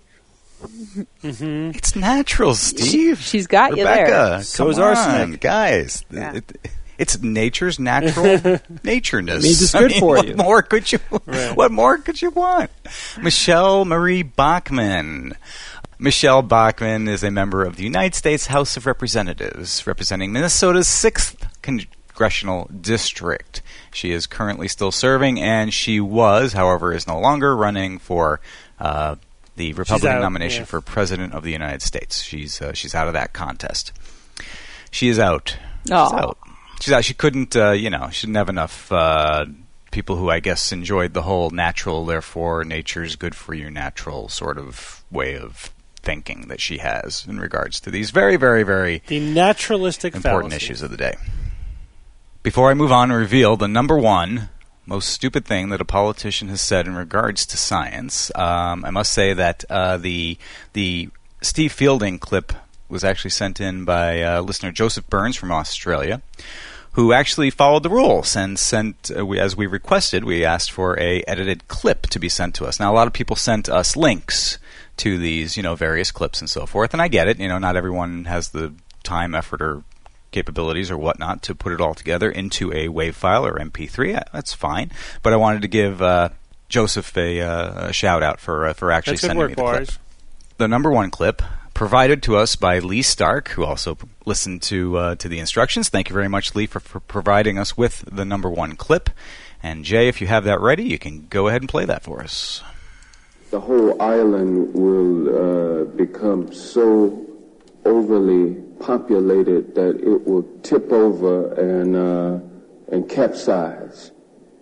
Mm-hmm. It's natural, Steve. She's got Rebecca, you there. So is arsenic, guys. Yeah. It's nature's natural natureness. It means it's good for what you. More could you? Right. What more could you want? Michelle Marie Bachmann. Michelle Bachmann is a member of the United States House of Representatives, representing Minnesota's 6th Congressional District. She is currently still serving, and she was, however, is no longer running for the Republican nomination for President of the United States. She's out of that contest. She is out. She's out. She's out. She couldn't, she didn't have enough people who I guess enjoyed the whole natural, therefore nature's good for you natural sort of way of thinking that she has in regards to these very, very, very the naturalistic important fallacy. issues of the day. Before I move on and reveal the number one most stupid thing that a politician has said in regards to science, I must say that the Steve Fielding clip was actually sent in by listener Joseph Burns from Australia, who actually followed the rules and sent, as we requested, we asked for a edited clip to be sent to us. Now, a lot of people sent us links to these, various clips and so forth, and I get it. Not everyone has the time, effort, or capabilities or whatnot to put it all together into a WAV file or MP3. That's fine. But I wanted to give Joseph a shout out for actually sending me the clip. The number one clip provided to us by Lee Stark, who also listened to the instructions. Thank you very much, Lee, for providing us with the number one clip. And Jay, if you have that ready, you can go ahead and play that for us. The whole island will become so overly populated that it will tip over and capsize.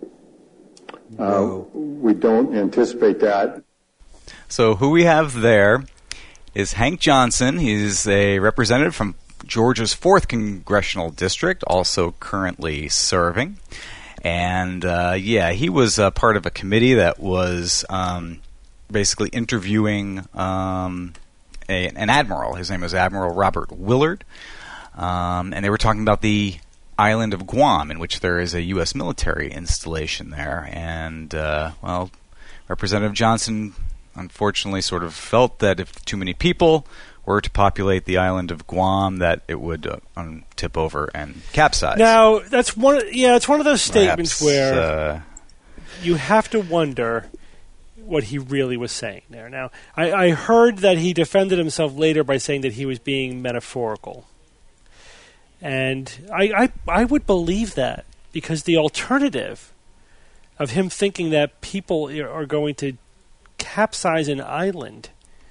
We don't anticipate that. So who we have there is Hank Johnson. He's a representative from Georgia's 4th Congressional District, also currently serving. And, he was part of a committee that was basically interviewing an admiral. His name was Admiral Robert Willard. And they were talking about the island of Guam, in which there is a U.S. military installation there. And, Representative Johnson unfortunately sort of felt that if too many people were to populate the island of Guam, that it would tip over and capsize. Now, it's one of those statements where you have to wonder what he really was saying there. Now, I heard that he defended himself later by saying that he was being metaphorical. And I would believe that, because the alternative of him thinking that people are going to capsize an island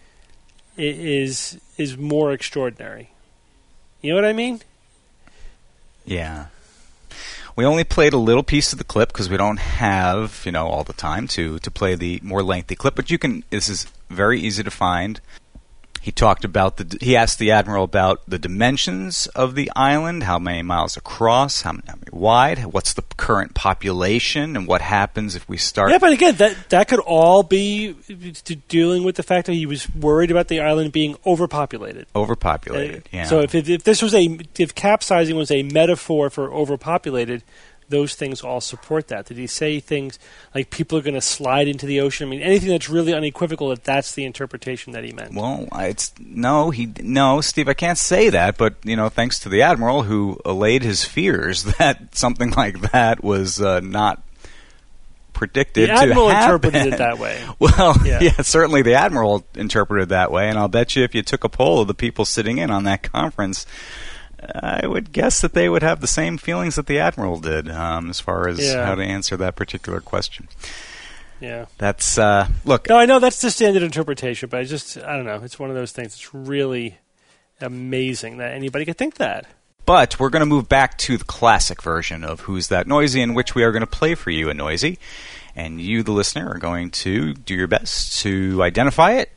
is more extraordinary. You know what I mean? Yeah. We only played a little piece of the clip because we don't have, all the time to play the more lengthy clip. But this is very easy to find. He talked about he asked the Admiral about the dimensions of the island, how many miles across, how many wide, what's the current population, and what happens if we start... Yeah, but again, that could all be dealing with the fact that he was worried about the island being overpopulated. Yeah. So if capsizing was a metaphor for overpopulated, those things all support that. Did he say things like people are going to slide into the ocean? I mean, anything that's really unequivocal that that's the interpretation that he meant. Well, no, Steve, I can't say that, but, thanks to the Admiral who allayed his fears that something like that was not predicted to happen. The Admiral interpreted it that way. Well, yeah, certainly the Admiral interpreted it that way, and I'll bet you if you took a poll of the people sitting in on that conference, I would guess that they would have the same feelings that the Admiral did as far as how to answer that particular question. Yeah. That's, look... No, I know that's the standard interpretation, but I don't know. It's one of those things that's really amazing that anybody could think that. But we're going to move back to the classic version of Who's That Noisy, in which we are going to play for you a noisy. And you, the listener, are going to do your best to identify it.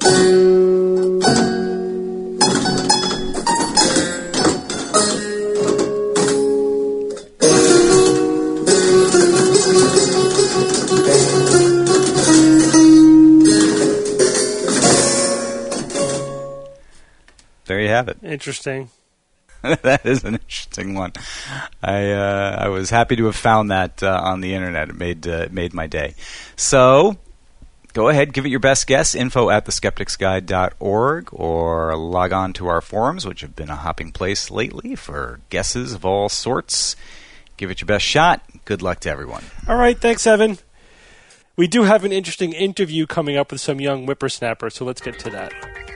There you have it. Interesting. That is an interesting one. I was happy to have found that on the internet. It made my day. So go ahead, give it your best guess. info@theskepticsguide.org, or log on to our forums, which have been a hopping place lately for guesses of all sorts. Give it your best shot. Good luck to everyone. All right, thanks, Evan. We do have an interesting interview coming up with some young whippersnappers, so let's get to that.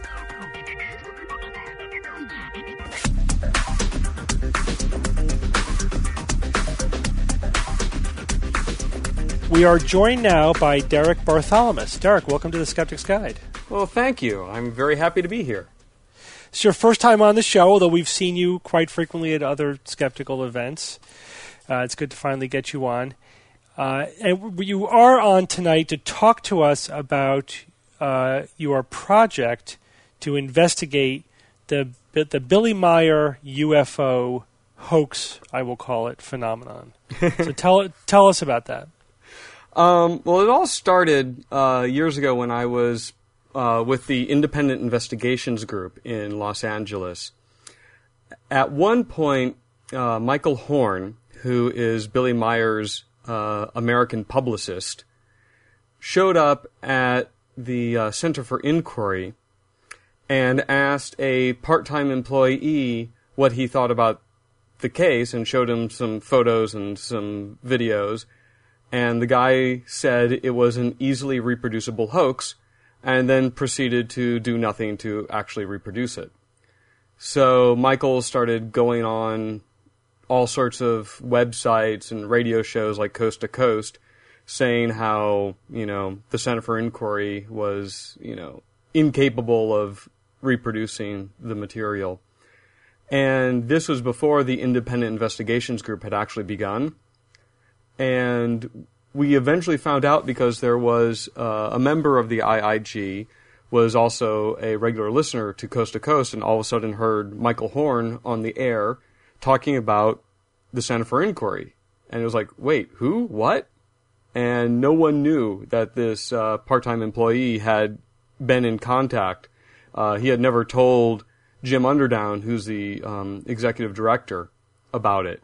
We are joined now by Derek Bartholomew. Derek, welcome to the Skeptic's Guide. Well, thank you. I'm very happy to be here. It's your first time on the show, although we've seen you quite frequently at other skeptical events. It's good to finally get you on. And you are on tonight to talk to us about your project to investigate the Billy Meier UFO hoax, I will call it, phenomenon. So tell us about that. Well, it all started years ago when I was with the Independent Investigations Group in Los Angeles. At one point, Michael Horn, who is Billy Meier's American publicist, showed up at the Center for Inquiry and asked a part-time employee what he thought about the case and showed him some photos and some videos. And the guy said it was an easily reproducible hoax, and then proceeded to do nothing to actually reproduce it. So Michael started going on all sorts of websites and radio shows like Coast to Coast, saying how, the Center for Inquiry was, incapable of reproducing the material. And this was before the Independent Investigations Group had actually begun. And we eventually found out because there was a member of the IIG was also a regular listener to Coast, and all of a sudden heard Michael Horn on the air talking about the Center for Inquiry. And it was like, wait, who? What? And no one knew that this part-time employee had been in contact. He had never told Jim Underdown, who's the executive director, about it.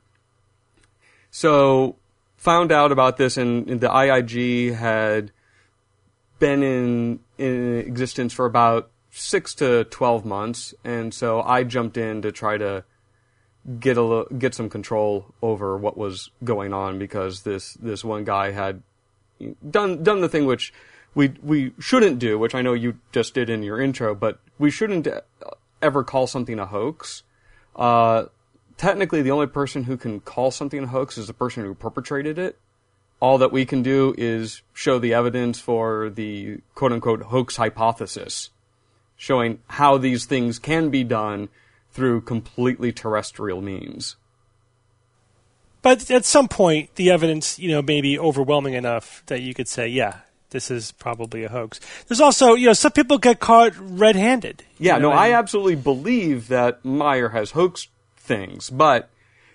So found out about this, and the IIG had been in existence for about 6 to 12 months, and so I jumped in to try to get some control over what was going on, because this one guy had done the thing which we shouldn't do, which I know you just did in your intro, but we shouldn't ever call something a hoax. technically the only person who can call something a hoax is the person who perpetrated it. All that we can do is show the evidence for the quote-unquote hoax hypothesis, showing how these things can be done through completely terrestrial means. But at some point, the evidence, may be overwhelming enough that you could say, yeah, this is probably a hoax. There's also, some people get caught red-handed. Yeah, I absolutely believe that Meyer has hoaxed things, but,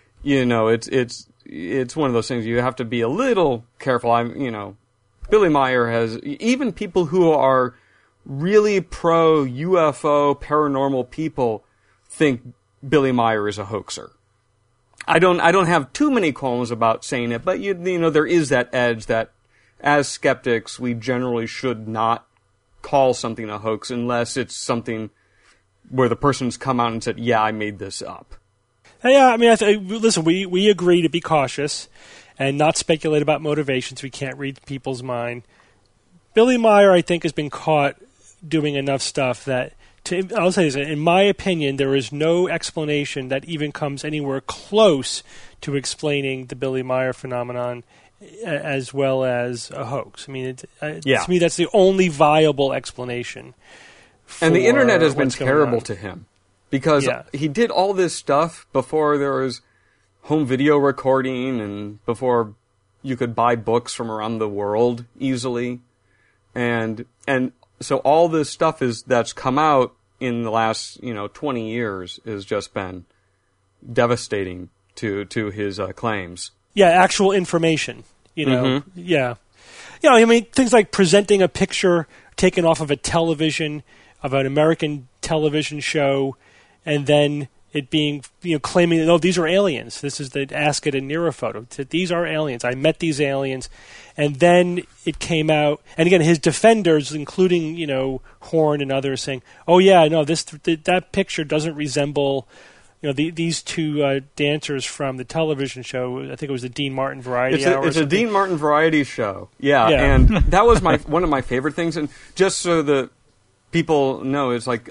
it's one of those things you have to be a little careful. Billy Meyer has, even people who are really pro-UFO, paranormal people think Billy Meyer is a hoaxer. I don't have too many qualms about saying it, but there is that edge that as skeptics we generally should not call something a hoax unless it's something where the person's come out and said, "Yeah, I made this up." Yeah, listen, we agree to be cautious and not speculate about motivations. We can't read people's mind. Billy Meyer, I think, has been caught doing enough stuff that, I'll say this, in my opinion, there is no explanation that even comes anywhere close to explaining the Billy Meyer phenomenon as well as a hoax. To me, that's the only viable explanation. And the internet has been terrible to him because he did all this stuff before there was home video recording and before you could buy books from around the world easily. And so all this stuff that's come out in the last, 20 years has just been devastating to his claims. Yeah, actual information, Mm-hmm. Yeah. Things like presenting a picture taken off of a television, of an American television show, and then it being, claiming that, these are aliens. This is the Ask It and Nira photo. These are aliens. I met these aliens. And then it came out, and again, his defenders, including, Horn and others, saying, "Oh yeah, no, that picture doesn't resemble, these two dancers from the television show. I think it was the Dean Martin Variety Hour." It's a Dean Martin Variety show, yeah. And that was one of my favorite things. And just so the people know, it's like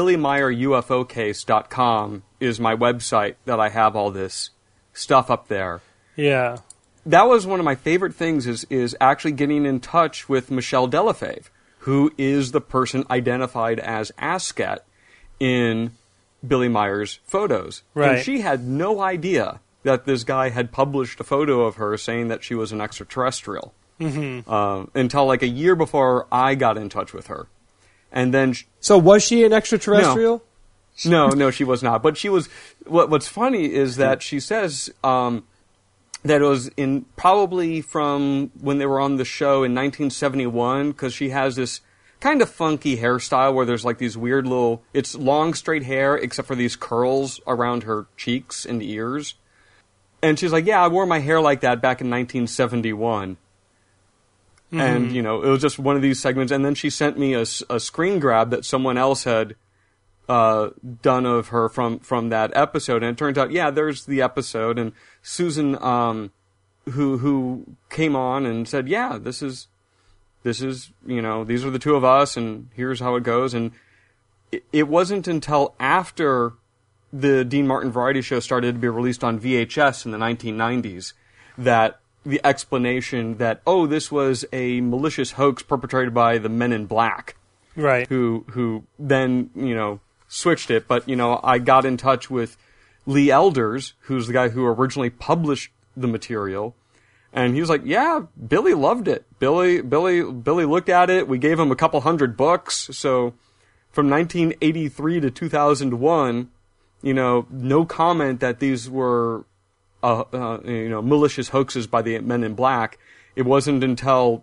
BillyMeyerUFOcase.com is my website that I have all this stuff up there. Yeah. That was one of my favorite things is actually getting in touch with Michelle Delafave, who is the person identified as Asket in Billy Meyer's photos. Right. And she had no idea that this guy had published a photo of her saying that she was an extraterrestrial until like a year before I got in touch with her. And then so was she an extraterrestrial? No, she was not. But she was. What's funny is that she says that it was probably from when they were on the show in 1971, because she has this kind of funky hairstyle where there's like these weird little. It's long straight hair except for these curls around her cheeks and ears. And she's like, "Yeah, I wore my hair like that back in 1971." And, it was just one of these segments. And then she sent me a screen grab that someone else had done of her from that episode. And it turns out, there's the episode. And Susan, who came on and said, this is, these are the two of us and here's how it goes. And it wasn't until after the Dean Martin Variety Show started to be released on VHS in the 1990s that the explanation that, this was a malicious hoax perpetrated by the Men in Black. Right. Who then, switched it. But, I got in touch with Lee Elders, who's the guy who originally published the material. And he was like, Billy loved it. Billy looked at it. We gave him a couple hundred books. So from 1983 to 2001, no comment that these were malicious hoaxes by the Men in Black. It wasn't until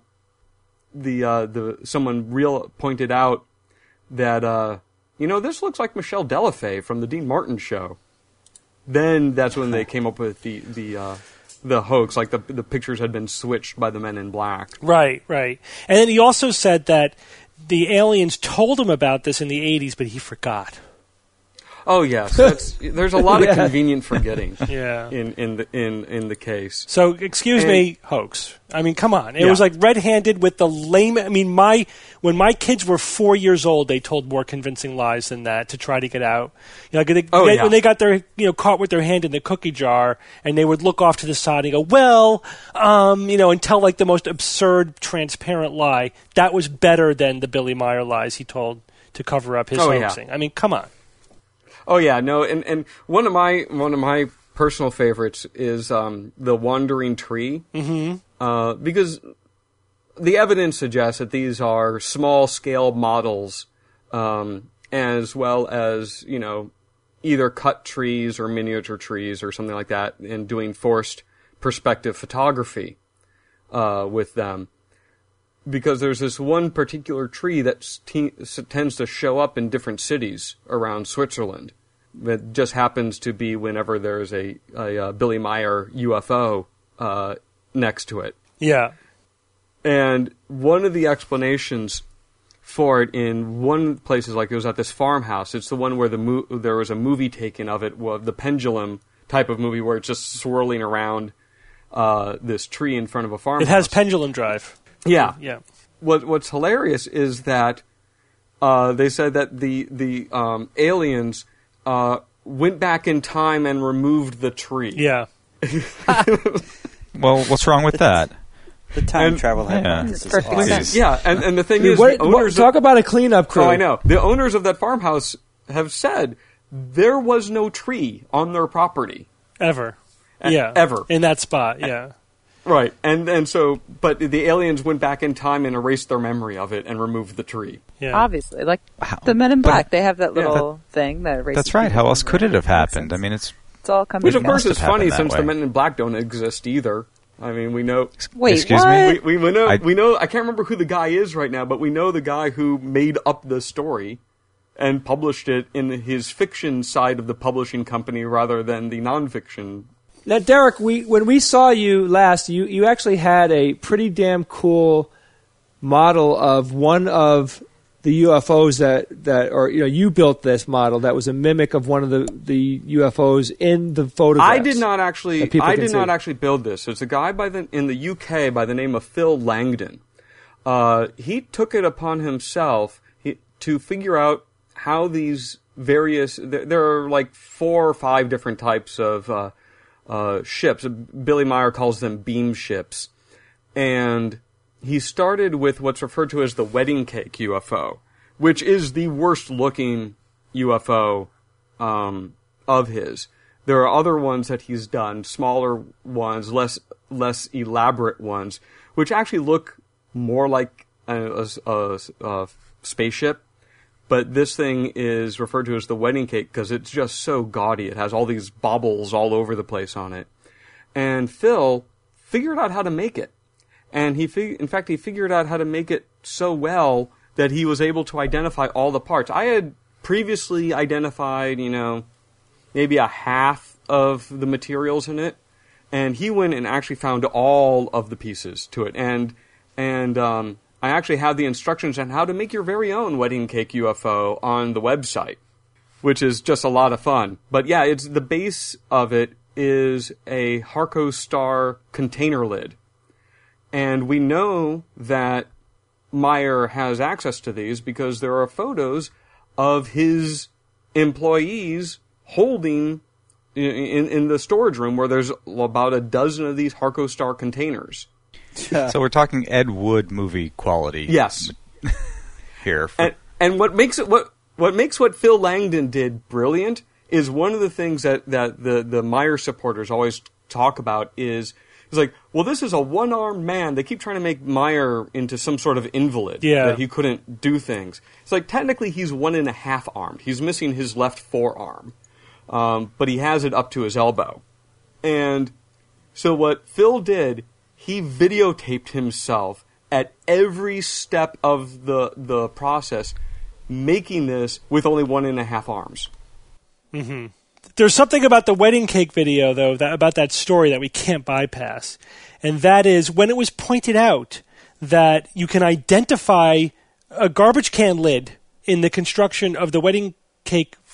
someone pointed out that this looks like Michelle Delafave from the Dean Martin show. Then that's when they came up with the hoax, like the pictures had been switched by the Men in Black. Right. And then he also said that the aliens told him about this in the 80s, but he forgot. Oh yes, there's a lot of convenient forgetting. Yeah. In the case. So excuse me, hoax. I mean, come on. It was like red-handed with the lame. I mean, when my kids were 4 years old, they told more convincing lies than that to try to get out. You know, when they got their caught with their hand in the cookie jar, and they would look off to the side and go, well, and tell like the most absurd, transparent lie. That was better than the Billy Meyer lies he told to cover up his hoaxing. I mean, come on. Oh yeah, no, and one of my personal favorites is the Wandering Tree, because the evidence suggests that these are small scale models, as well as either cut trees or miniature trees or something like that, and doing forced perspective photography with them. Because there's this one particular tree that tends to show up in different cities around Switzerland. It just happens to be whenever there's a Billy Meyer UFO next to it. Yeah. And one of the explanations for it in one place is like it was at this farmhouse. It's the one where there was a movie taken of it, the pendulum type of movie where it's just swirling around this tree in front of a farmhouse. It has pendulum drive. Yeah. Yeah. What's hilarious is that they said that the aliens went back in time and removed the tree. Yeah. Well, what's wrong with that? The time travel hypothesis. Perfect. Yeah, and the thing is, talk about a cleanup crew. Oh, I know. The owners of that farmhouse have said there was no tree on their property. Ever. Ever. In that spot, yeah. Right, and so, but the aliens went back in time and erased their memory of it and removed the tree. Yeah. Obviously, like the Men in Black, they have that little thing that erases. That's right. How else could it have happened? I mean, it's all coming. Which, of course, is funny that since way. the Men in Black don't exist either. I mean, we know. Wait, excuse what? me. We know. I can't remember who the guy is right now, but we know the guy who made up the story and published it in his fiction side of the publishing company rather than the nonfiction. Now, Derek, when we saw you last, you actually had a pretty damn cool model of one of the UFOs you built this model that was a mimic of one of the UFOs in the photographs. I did not actually build this. There's a guy in the UK by the name of Phil Langdon. He took it upon himself to figure out how these various. There are like 4 or 5 different types of ships. Billy Meyer calls them beam ships. And he started with what's referred to as the wedding cake UFO, which is the worst looking UFO of his. There are other ones that he's done, smaller ones, less elaborate ones, which actually look more like a spaceship. But this thing is referred to as the wedding cake because it's just so gaudy. It has all these baubles all over the place on it. And Phil figured out how to make it. And he figured out how to make it so well that he was able to identify all the parts. I had previously identified, maybe a half of the materials in it. And he went and actually found all of the pieces to it. And I actually have the instructions on how to make your very own wedding cake UFO on the website, which is just a lot of fun. But yeah, it's the base of it is a Harco Star container lid. And we know that Meyer has access to these because there are photos of his employees holding in the storage room where there's about a dozen of these Harco Star containers. So we're talking Ed Wood movie quality. Yes. Here. And what makes what Phil Langdon did brilliant is one of the things that the Meyer supporters always talk about is like, well, this is a one-armed man. They keep trying to make Meyer into some sort of invalid. Yeah. That he couldn't do things. It's like, technically, he's 1.5 armed. He's missing his left forearm. But he has it up to his elbow. And so what Phil did, he videotaped himself at every step of the process, making this with only 1.5 arms. Mm-hmm. There's something about the wedding cake video, though, about that story that we can't bypass. And that is when it was pointed out that you can identify a garbage can lid in the construction of the wedding cake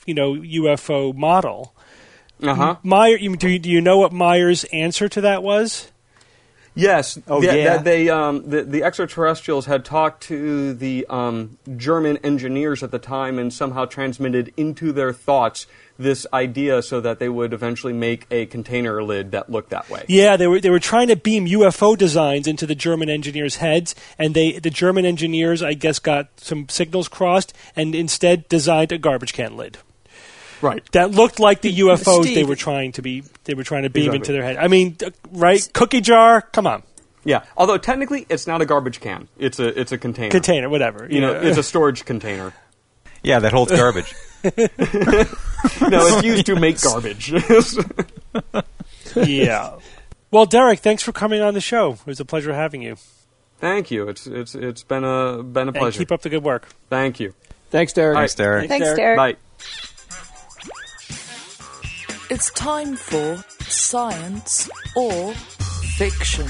UFO model. Uh-huh. Do you know what Meyer's answer to that was? Yes. Oh, the extraterrestrials had talked to the German engineers at the time and somehow transmitted into their thoughts this idea so that they would eventually make a container lid that looked that way. Yeah, they were trying to beam UFO designs into the German engineers' heads, and the German engineers, I guess, got some signals crossed and instead designed a garbage can lid. Right. That looked like the UFOs Steve. they were trying to beam into their head. I mean, right? Cookie jar? Come on. Yeah. Although technically it's not a garbage can. It's a container. Container, whatever. It's a storage container. Yeah, that holds garbage. No, it's used to make garbage. Yeah. Well, Derek, thanks for coming on the show. It was a pleasure having you. Thank you. It's been a pleasure. And keep up the good work. Thank you. Thanks, Derek. Thanks, Derek. Thanks, Derek. Bye. It's time for Science or Fiction.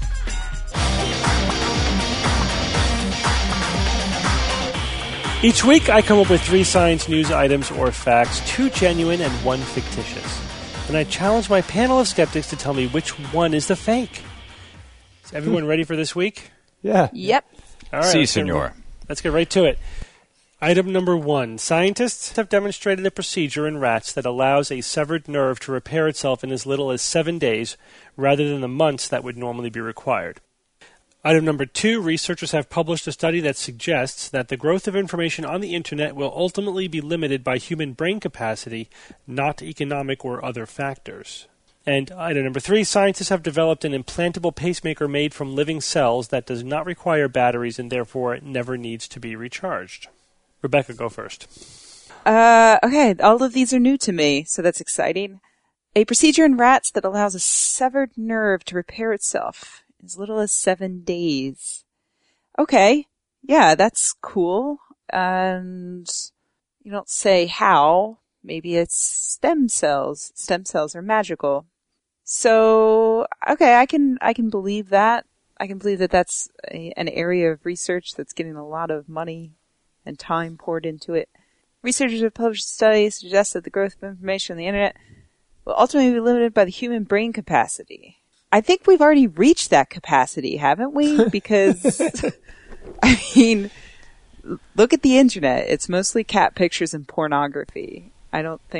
Each week, I come up with 3 science news items or facts, 2 genuine and 1 fictitious. And I challenge my panel of skeptics to tell me which one is the fake. Is everyone ready for this week? Yeah. Yep. All right. Si, senor. Let's get right to it. Item number 1. Scientists have demonstrated a procedure in rats that allows a severed nerve to repair itself in as little as 7 days, rather than the months that would normally be required. Item number 2. Researchers have published a study that suggests that the growth of information on the Internet will ultimately be limited by human brain capacity, not economic or other factors. And item number 3, scientists have developed an implantable pacemaker made from living cells that does not require batteries and therefore never needs to be recharged. Rebecca, go first. Okay, all of these are new to me, so that's exciting. A procedure in rats that allows a severed nerve to repair itself in as little as 7 days. Okay, yeah, that's cool. And you don't say how. Maybe it's stem cells. Stem cells are magical. So, okay, I can believe that. I can believe that that's an area of research that's getting a lot of money and time poured into it. Researchers have published studies suggest that the growth of information on the Internet will ultimately be limited by the human brain capacity. I think we've already reached that capacity, haven't we? Because, I mean, look at the Internet. It's mostly cat pictures and pornography. I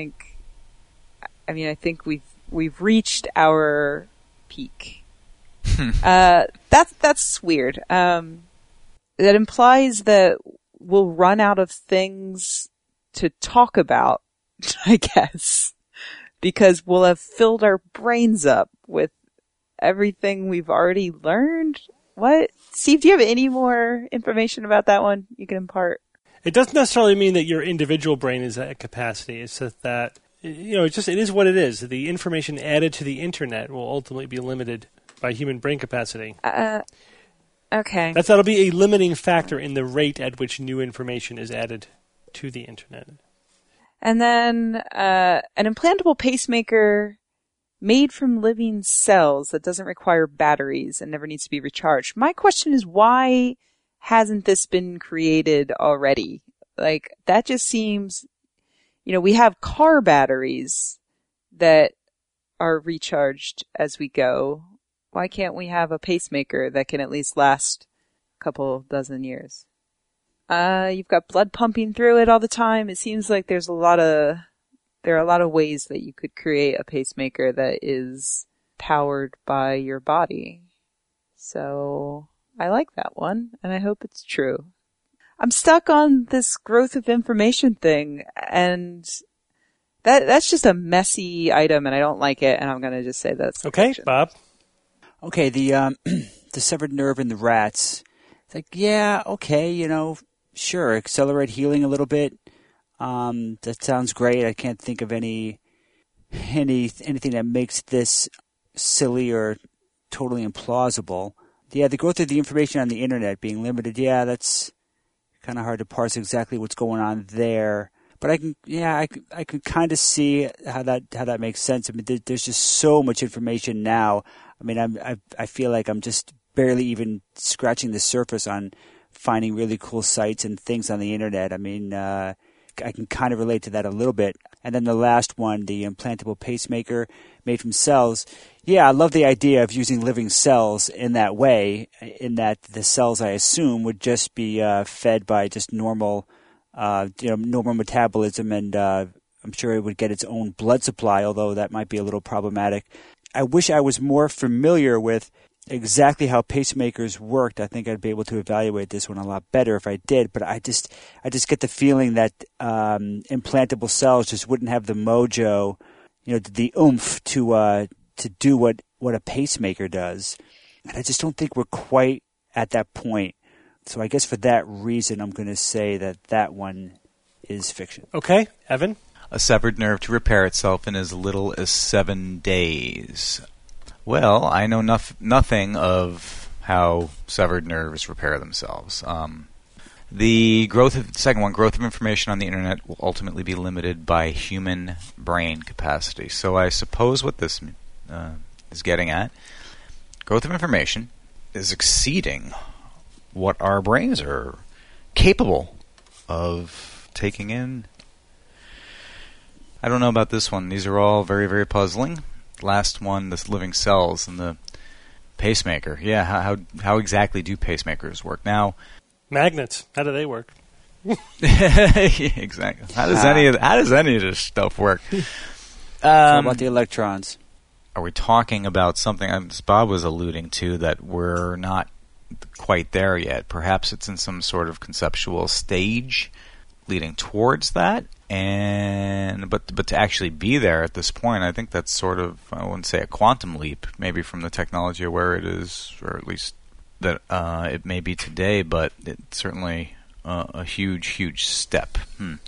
think we've reached our peak. That's weird. That implies that we'll run out of things to talk about, I guess, because we'll have filled our brains up with everything we've already learned. What? Steve, do you have any more information about that one you can impart? It doesn't necessarily mean that your individual brain is at capacity. It's just that, it is what it is. The information added to the Internet will ultimately be limited by human brain capacity. Okay. That'll be a limiting factor in the rate at which new information is added to the Internet. And then an implantable pacemaker made from living cells that doesn't require batteries and never needs to be recharged. My question is, why hasn't this been created already? Like, that just seems, we have car batteries that are recharged as we go. Why can't we have a pacemaker that can at least last a couple dozen years? You've got blood pumping through it all the time. It seems like there are a lot of ways that you could create a pacemaker that is powered by your body. So I like that one, and I hope it's true. I'm stuck on this growth of information thing, and that's just a messy item, and I don't like it, and I'm going to just say that's okay, fiction. Bob. Okay, the severed nerve in the rats. It's like, yeah, okay, sure, accelerate healing a little bit. That sounds great. I can't think of anything that makes this silly or totally implausible. Yeah, the growth of the information on the Internet being limited. Yeah, that's kind of hard to parse exactly what's going on there. But I can kind of see how that makes sense. I mean, there's just so much information now. I mean, I feel like I'm just barely even scratching the surface on finding really cool sites and things on the Internet. I mean, I can kind of relate to that a little bit. And then the last one, the implantable pacemaker made from cells. Yeah, I love the idea of using living cells in that way, in that the cells, I assume, would just be fed by just normal metabolism, and I'm sure it would get its own blood supply, although that might be a little problematic. I wish I was more familiar with exactly how pacemakers worked. I think I'd be able to evaluate this one a lot better if I did, but I just get the feeling that implantable cells just wouldn't have the mojo, the oomph to do what a pacemaker does. And I just don't think we're quite at that point. So I guess for that reason, I'm going to say that one is fiction. Okay, Evan? A severed nerve to repair itself in as little as 7 days. Well, I know nothing of how severed nerves repair themselves. The second one, growth of information on the internet will ultimately be limited by human brain capacity. So I suppose what this is getting at, growth of information is exceeding what our brains are capable of taking in. I don't know about this one. These are all very, very puzzling. Last one, this living cells and the pacemaker. Yeah, how exactly do pacemakers work? Now, magnets. How do they work? Exactly. How does any of this stuff work? How about the electrons? Are we talking about something, as Bob was alluding to, that we're not quite there yet? Perhaps it's in some sort of conceptual stage leading towards that, but to actually be there at this point, I think that's sort of, I wouldn't say a quantum leap, maybe from the technology of where it is, or at least that it may be today, but it's certainly a huge, huge step.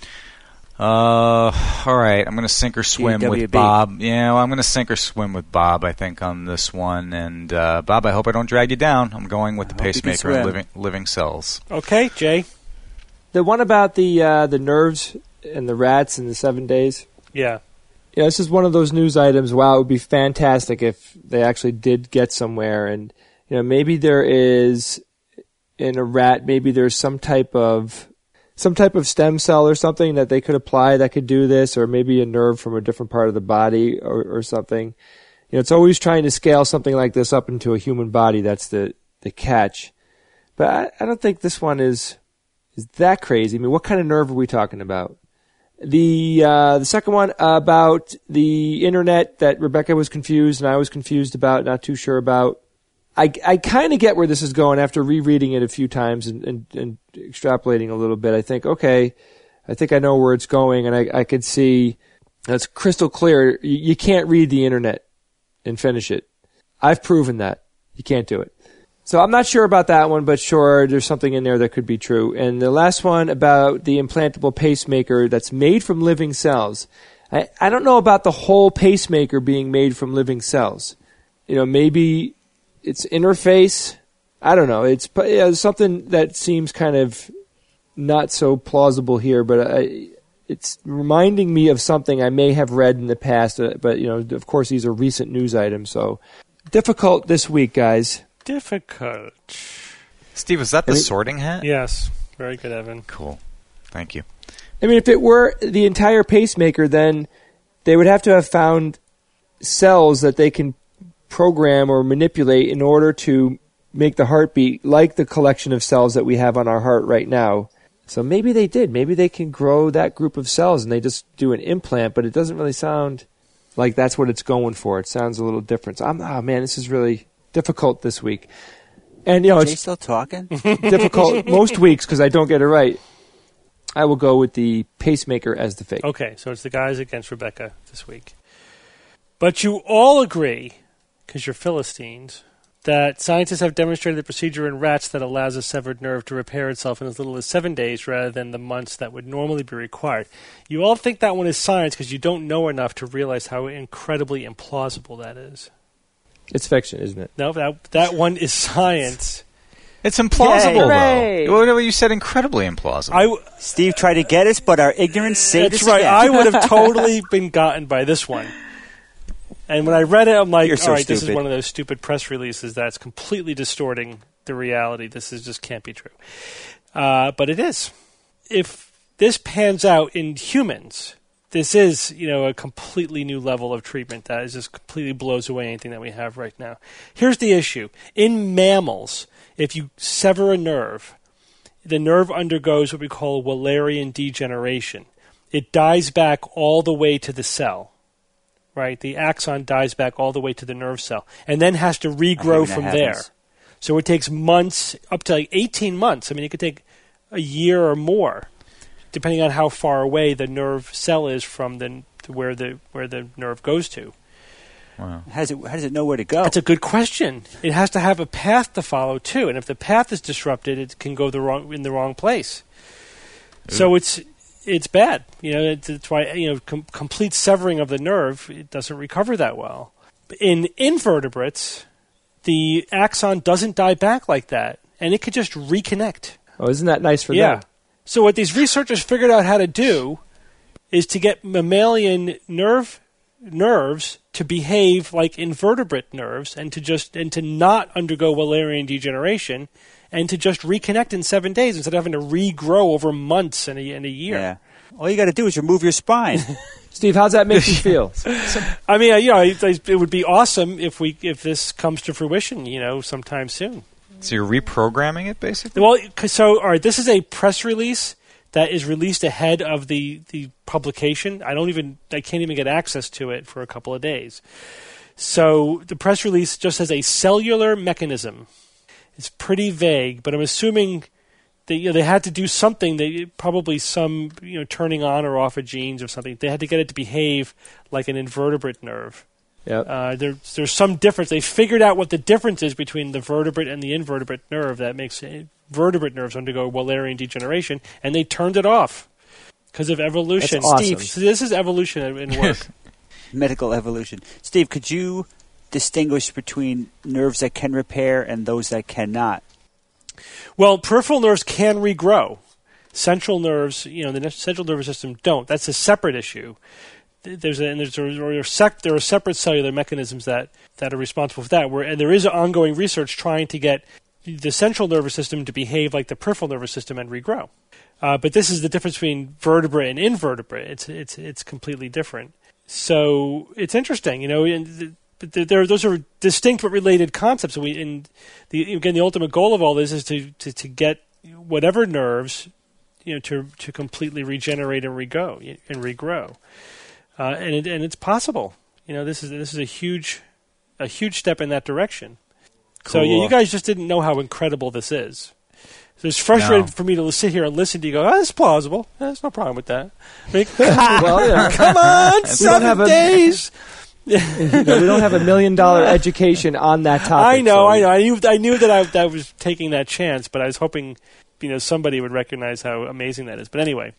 All right, I'm going to sink or swim with Bob. Yeah, well, I'm going to sink or swim with Bob, I think, on this one. And Bob, I hope I don't drag you down. I'm going with the pacemaker and living cells. Okay, Jay. The one about the nerves and the rats in the 7 days. Yeah. Yeah, this is one of those news items. Wow, it would be fantastic if they actually did get somewhere. And maybe there is in a rat. Maybe there's some type of stem cell or something that they could apply that could do this, or maybe a nerve from a different part of the body or something. It's always trying to scale something like this up into a human body. That's the catch. But I don't think this one is that crazy. I mean, what kind of nerve are we talking about? The second one about the internet that Rebecca was confused and I was confused about, not too sure about. I kind of get where this is going after rereading it a few times and extrapolating a little bit. I think, okay, I think I know where it's going, and I could see it's crystal clear. You can't read the internet and finish it. I've proven that. You can't do it. So I'm not sure about that one, but sure, there's something in there that could be true. And the last one about the implantable pacemaker that's made from living cells. I don't know about the whole pacemaker being made from living cells. Maybe its interface, I don't know. It's something that seems kind of not so plausible here, but it's reminding me of something I may have read in the past. But, of course, these are recent news items, so difficult this week, guys. Difficult. Steve, is that the sorting hat? Yes. Very good, Evan. Cool. Thank you. I mean, if it were the entire pacemaker, then they would have to have found cells that they can program or manipulate in order to make the heartbeat like the collection of cells that we have on our heart right now. So maybe they did. Maybe they can grow that group of cells and they just do an implant, but it doesn't really sound like that's what it's going for. It sounds a little different. So man, this is really difficult this week. And it's still talking? Difficult most weeks because I don't get it right. I will go with the pacemaker as the fake. Okay, so it's the guys against Rebecca this week. But you all agree, because you're Philistines, that scientists have demonstrated the procedure in rats that allows a severed nerve to repair itself in as little as 7 days rather than the months that would normally be required. You all think that one is science because you don't know enough to realize how incredibly implausible that is. It's fiction, isn't it? No, that one is science. It's implausible, Yay, though. Well, you said incredibly implausible. Steve tried to get us, but our ignorance saved us. That's right. Again. I would have totally been gotten by this one. And when I read it, I'm like, all right, this is one of those stupid press releases that's completely distorting the reality. This just can't be true. But it is. If this pans out in humans, this is, a completely new level of treatment that is just completely blows away anything that we have right now. Here's the issue. In mammals, if you sever a nerve, the nerve undergoes what we call Wallerian degeneration. It dies back all the way to the cell, right? The axon dies back all the way to the nerve cell and then has to regrow from there. So it takes months, up to like 18 months. I mean, it could take a year or more, depending on how far away the nerve cell is from where the nerve goes to. Wow. How does it know where to go? That's a good question. It has to have a path to follow too, and if the path is disrupted, it can go in the wrong place. Ooh. So it's bad. It's why complete severing of the nerve, it doesn't recover that well. In invertebrates, the axon doesn't die back like that, and it could just reconnect. Oh, isn't that nice for them? So what these researchers figured out how to do is to get mammalian nerves to behave like invertebrate nerves and to not undergo Wallerian degeneration and to just reconnect in 7 days instead of having to regrow over months and a year. Yeah. All you got to do is remove your spine. Steve, how's that make you feel? I mean, it would be awesome if this comes to fruition, sometime soon. So you're reprogramming it, basically? Well, all right, this is a press release that is released ahead of the publication. I can't even get access to it for a couple of days. So the press release just has a cellular mechanism. It's pretty vague, but I'm assuming that they had to do something. Probably some turning on or off of genes or something. They had to get it to behave like an invertebrate nerve. Yep. There's some difference. They figured out what the difference is between the vertebrate and the invertebrate nerve that makes vertebrate nerves undergo Wallerian degeneration, and they turned it off because of evolution. That's awesome. Steve, so this is evolution in work. Medical evolution. Steve, could you distinguish between nerves that can repair and those that cannot? Well, peripheral nerves can regrow. Central nerves, the central nervous system don't. That's a separate issue. There are separate cellular mechanisms that are responsible for that. And there is ongoing research trying to get the central nervous system to behave like the peripheral nervous system and regrow. But this is the difference between vertebrate and invertebrate. It's completely different. So it's interesting, those are distinct but related concepts. The ultimate goal of all this is to get whatever nerves, to completely regenerate and regrow. And it's possible. This is a huge step in that direction. Cool. So you guys just didn't know how incredible this is. So it's frustrating for me to sit here and listen to you go, that's plausible. There's no problem with that. Come on, 7 days. We don't have $1 million education on that topic. I know. I knew that I was taking that chance, but I was hoping somebody would recognize how amazing that is. But anyway.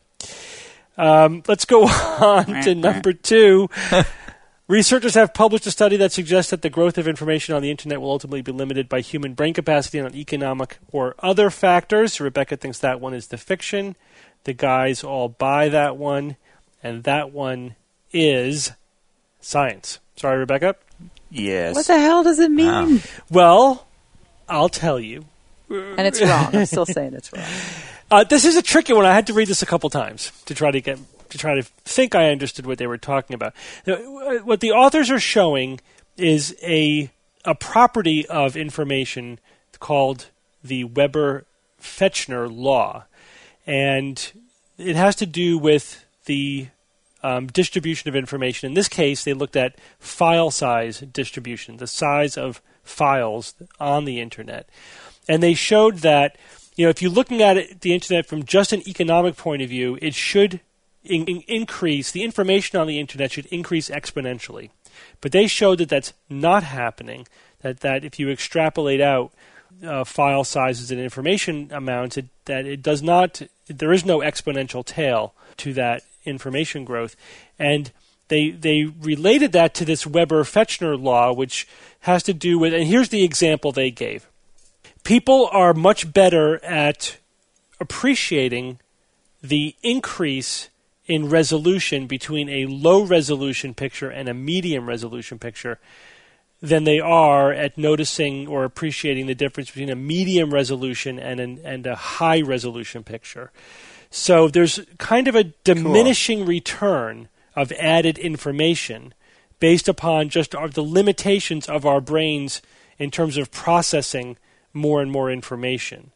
Let's go on to number 2. Researchers have published a study that suggests that the growth of information on the Internet will ultimately be limited by human brain capacity and economic or other factors. Rebecca thinks that one is the fiction. The guys all buy that one, and that one is science. Sorry, Rebecca? Yes. What the hell does it mean? Well, I'll tell you. And it's wrong. I'm still saying it's wrong. This is a tricky one. I had to read this a couple times to try to think I understood what they were talking about. What the authors are showing is a property of information called the Weber-Fechner law, and it has to do with the distribution of information. In this case, they looked at file size distribution, the size of files on the Internet, and they showed that if you're looking at the Internet from just an economic point of view, it should increase. The information on the Internet should increase exponentially. But they showed that that's not happening, that if you extrapolate out file sizes and information amounts, there is no exponential tail to that information growth. And they related that to this Weber-Fechner law, which has to do with, and here's the example they gave. People are much better at appreciating the increase in resolution between a low resolution picture and a medium resolution picture than they are at noticing or appreciating the difference between a medium resolution and a high resolution picture. So there's kind of a diminishing return of added information based upon just the limitations of our brains in terms of processing more and more information.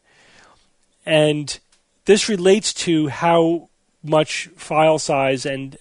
And this relates to how much file size and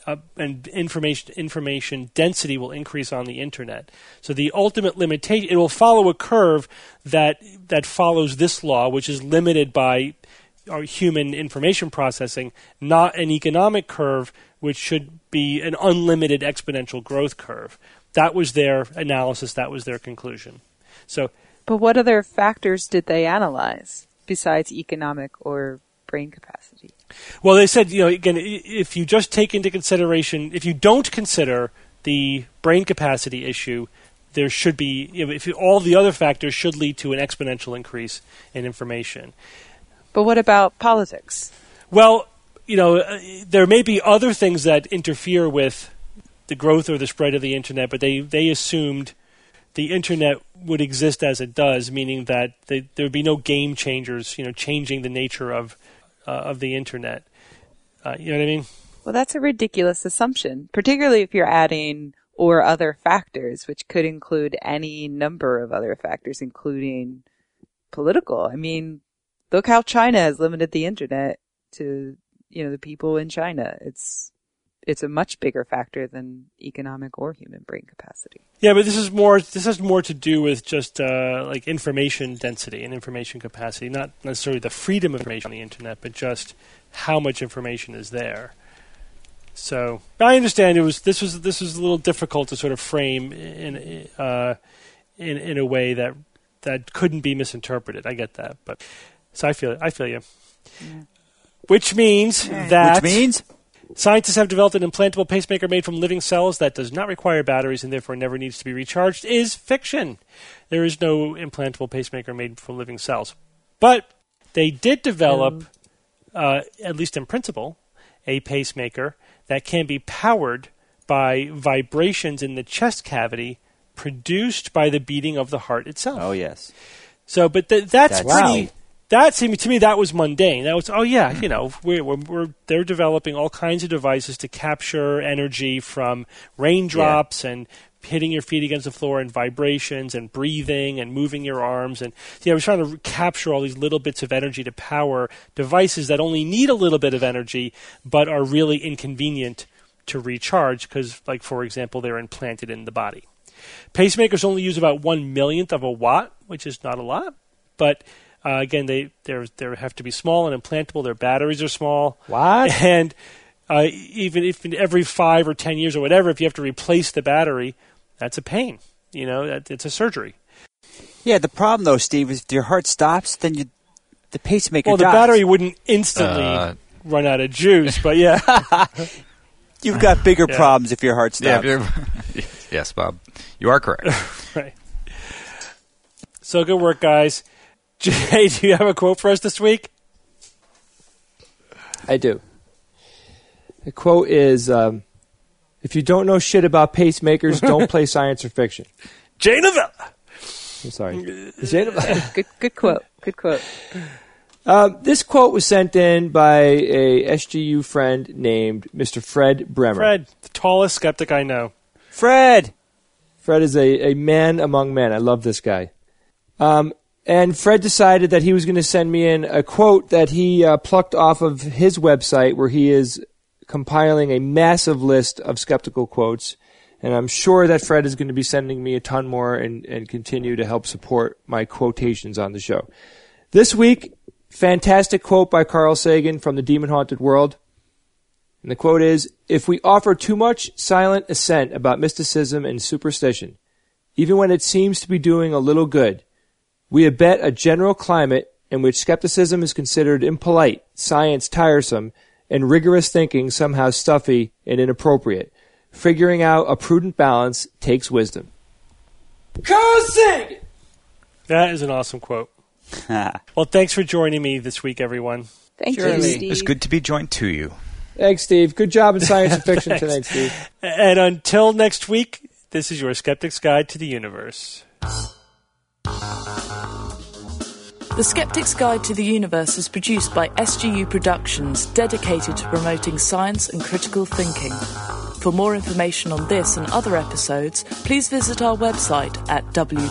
information density will increase on the internet. So the ultimate limitation, it will follow a curve that follows this law, which is limited by our human information processing, not an economic curve, which should be an unlimited exponential growth curve. That was their analysis. That was their conclusion. But what other factors did they analyze besides economic or brain capacity? Well, they said, again, if you just take into consideration, if you don't consider the brain capacity issue, there should be, all the other factors should lead to an exponential increase in information. But what about politics? Well, there may be other things that interfere with the growth or the spread of the internet, but they assumed the internet would exist as it does, meaning that there would be no game changers, changing the nature of the internet. You know what I mean? Well, that's a ridiculous assumption, particularly if you're adding or other factors, which could include any number of other factors, including political. I mean, look how China has limited the internet to, the people in China. It's a much bigger factor than economic or human brain capacity. Yeah, but this has more to do with just like information density and information capacity, not necessarily the freedom of information on the internet, but just how much information is there. So I understand this was a little difficult to sort of frame in a way that couldn't be misinterpreted. I get that, but so I feel you. Yeah. Which means scientists have developed an implantable pacemaker made from living cells that does not require batteries and therefore never needs to be recharged is fiction. There is no implantable pacemaker made from living cells. But they did develop, at least in principle, a pacemaker that can be powered by vibrations in the chest cavity produced by the beating of the heart itself. Oh, yes. So, but that's pretty... Wow. That seemed to me that was mundane. That was they're developing all kinds of devices to capture energy from raindrops and hitting your feet against the floor and vibrations and breathing and moving your arms and I was trying to capture all these little bits of energy to power devices that only need a little bit of energy but are really inconvenient to recharge because, like for example, they're implanted in the body. Pacemakers only use about 1/1,000,000th of a watt, which is not a lot, but again, they have to be small and implantable. Their batteries are small. What? And even if every 5 or 10 years or whatever, if you have to replace the battery, that's a pain. It's a surgery. Yeah, the problem though, Steve, is if your heart stops, then the pacemaker dies. Well, the battery wouldn't instantly run out of juice, but yeah. You've got bigger problems if your heart stops. Yeah, yes, Bob. You are correct. Right. So good work, guys. Jay, do you have a quote for us this week? I do. The quote is, if you don't know shit about pacemakers, don't play science or fiction. Jay Novella. I'm sorry. Jay Novella. Good quote. Good quote. This quote was sent in by a SGU friend named Mr. Fred Bremer. Fred, the tallest skeptic I know. Fred is a man among men. I love this guy. And Fred decided that he was going to send me in a quote that he plucked off of his website where he is compiling a massive list of skeptical quotes. And I'm sure that Fred is going to be sending me a ton more and continue to help support my quotations on the show. This week, fantastic quote by Carl Sagan from The Demon Haunted World. And the quote is, if we offer too much silent assent about mysticism and superstition, even when it seems to be doing a little good, we abet a general climate in which skepticism is considered impolite, science tiresome, and rigorous thinking somehow stuffy and inappropriate. Figuring out a prudent balance takes wisdom. Carl Sagan! That is an awesome quote. Well, thanks for joining me this week, everyone. Thank you, Steve. It's good to be joined to you. Thanks, Steve. Good job in science and fiction tonight, Steve. And until next week, This is your Skeptic's Guide to the Universe. The Skeptic's Guide to the Universe is produced by SGU Productions, dedicated to promoting science and critical thinking. For more information on this and other episodes, please visit our website at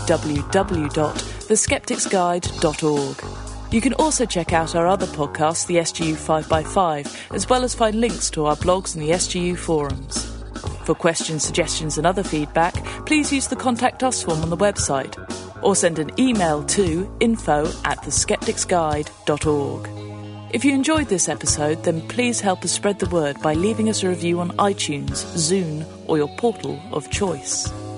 www.theskepticsguide.org. You can also check out our other podcast, the SGU 5x5, as well as find links to our blogs and the SGU forums. For questions, suggestions and other feedback, please use the Contact Us form on the website, or send an email to info@theskepticsguide.org. If you enjoyed this episode, then please help us spread the word by leaving us a review on iTunes, Zune, or your portal of choice.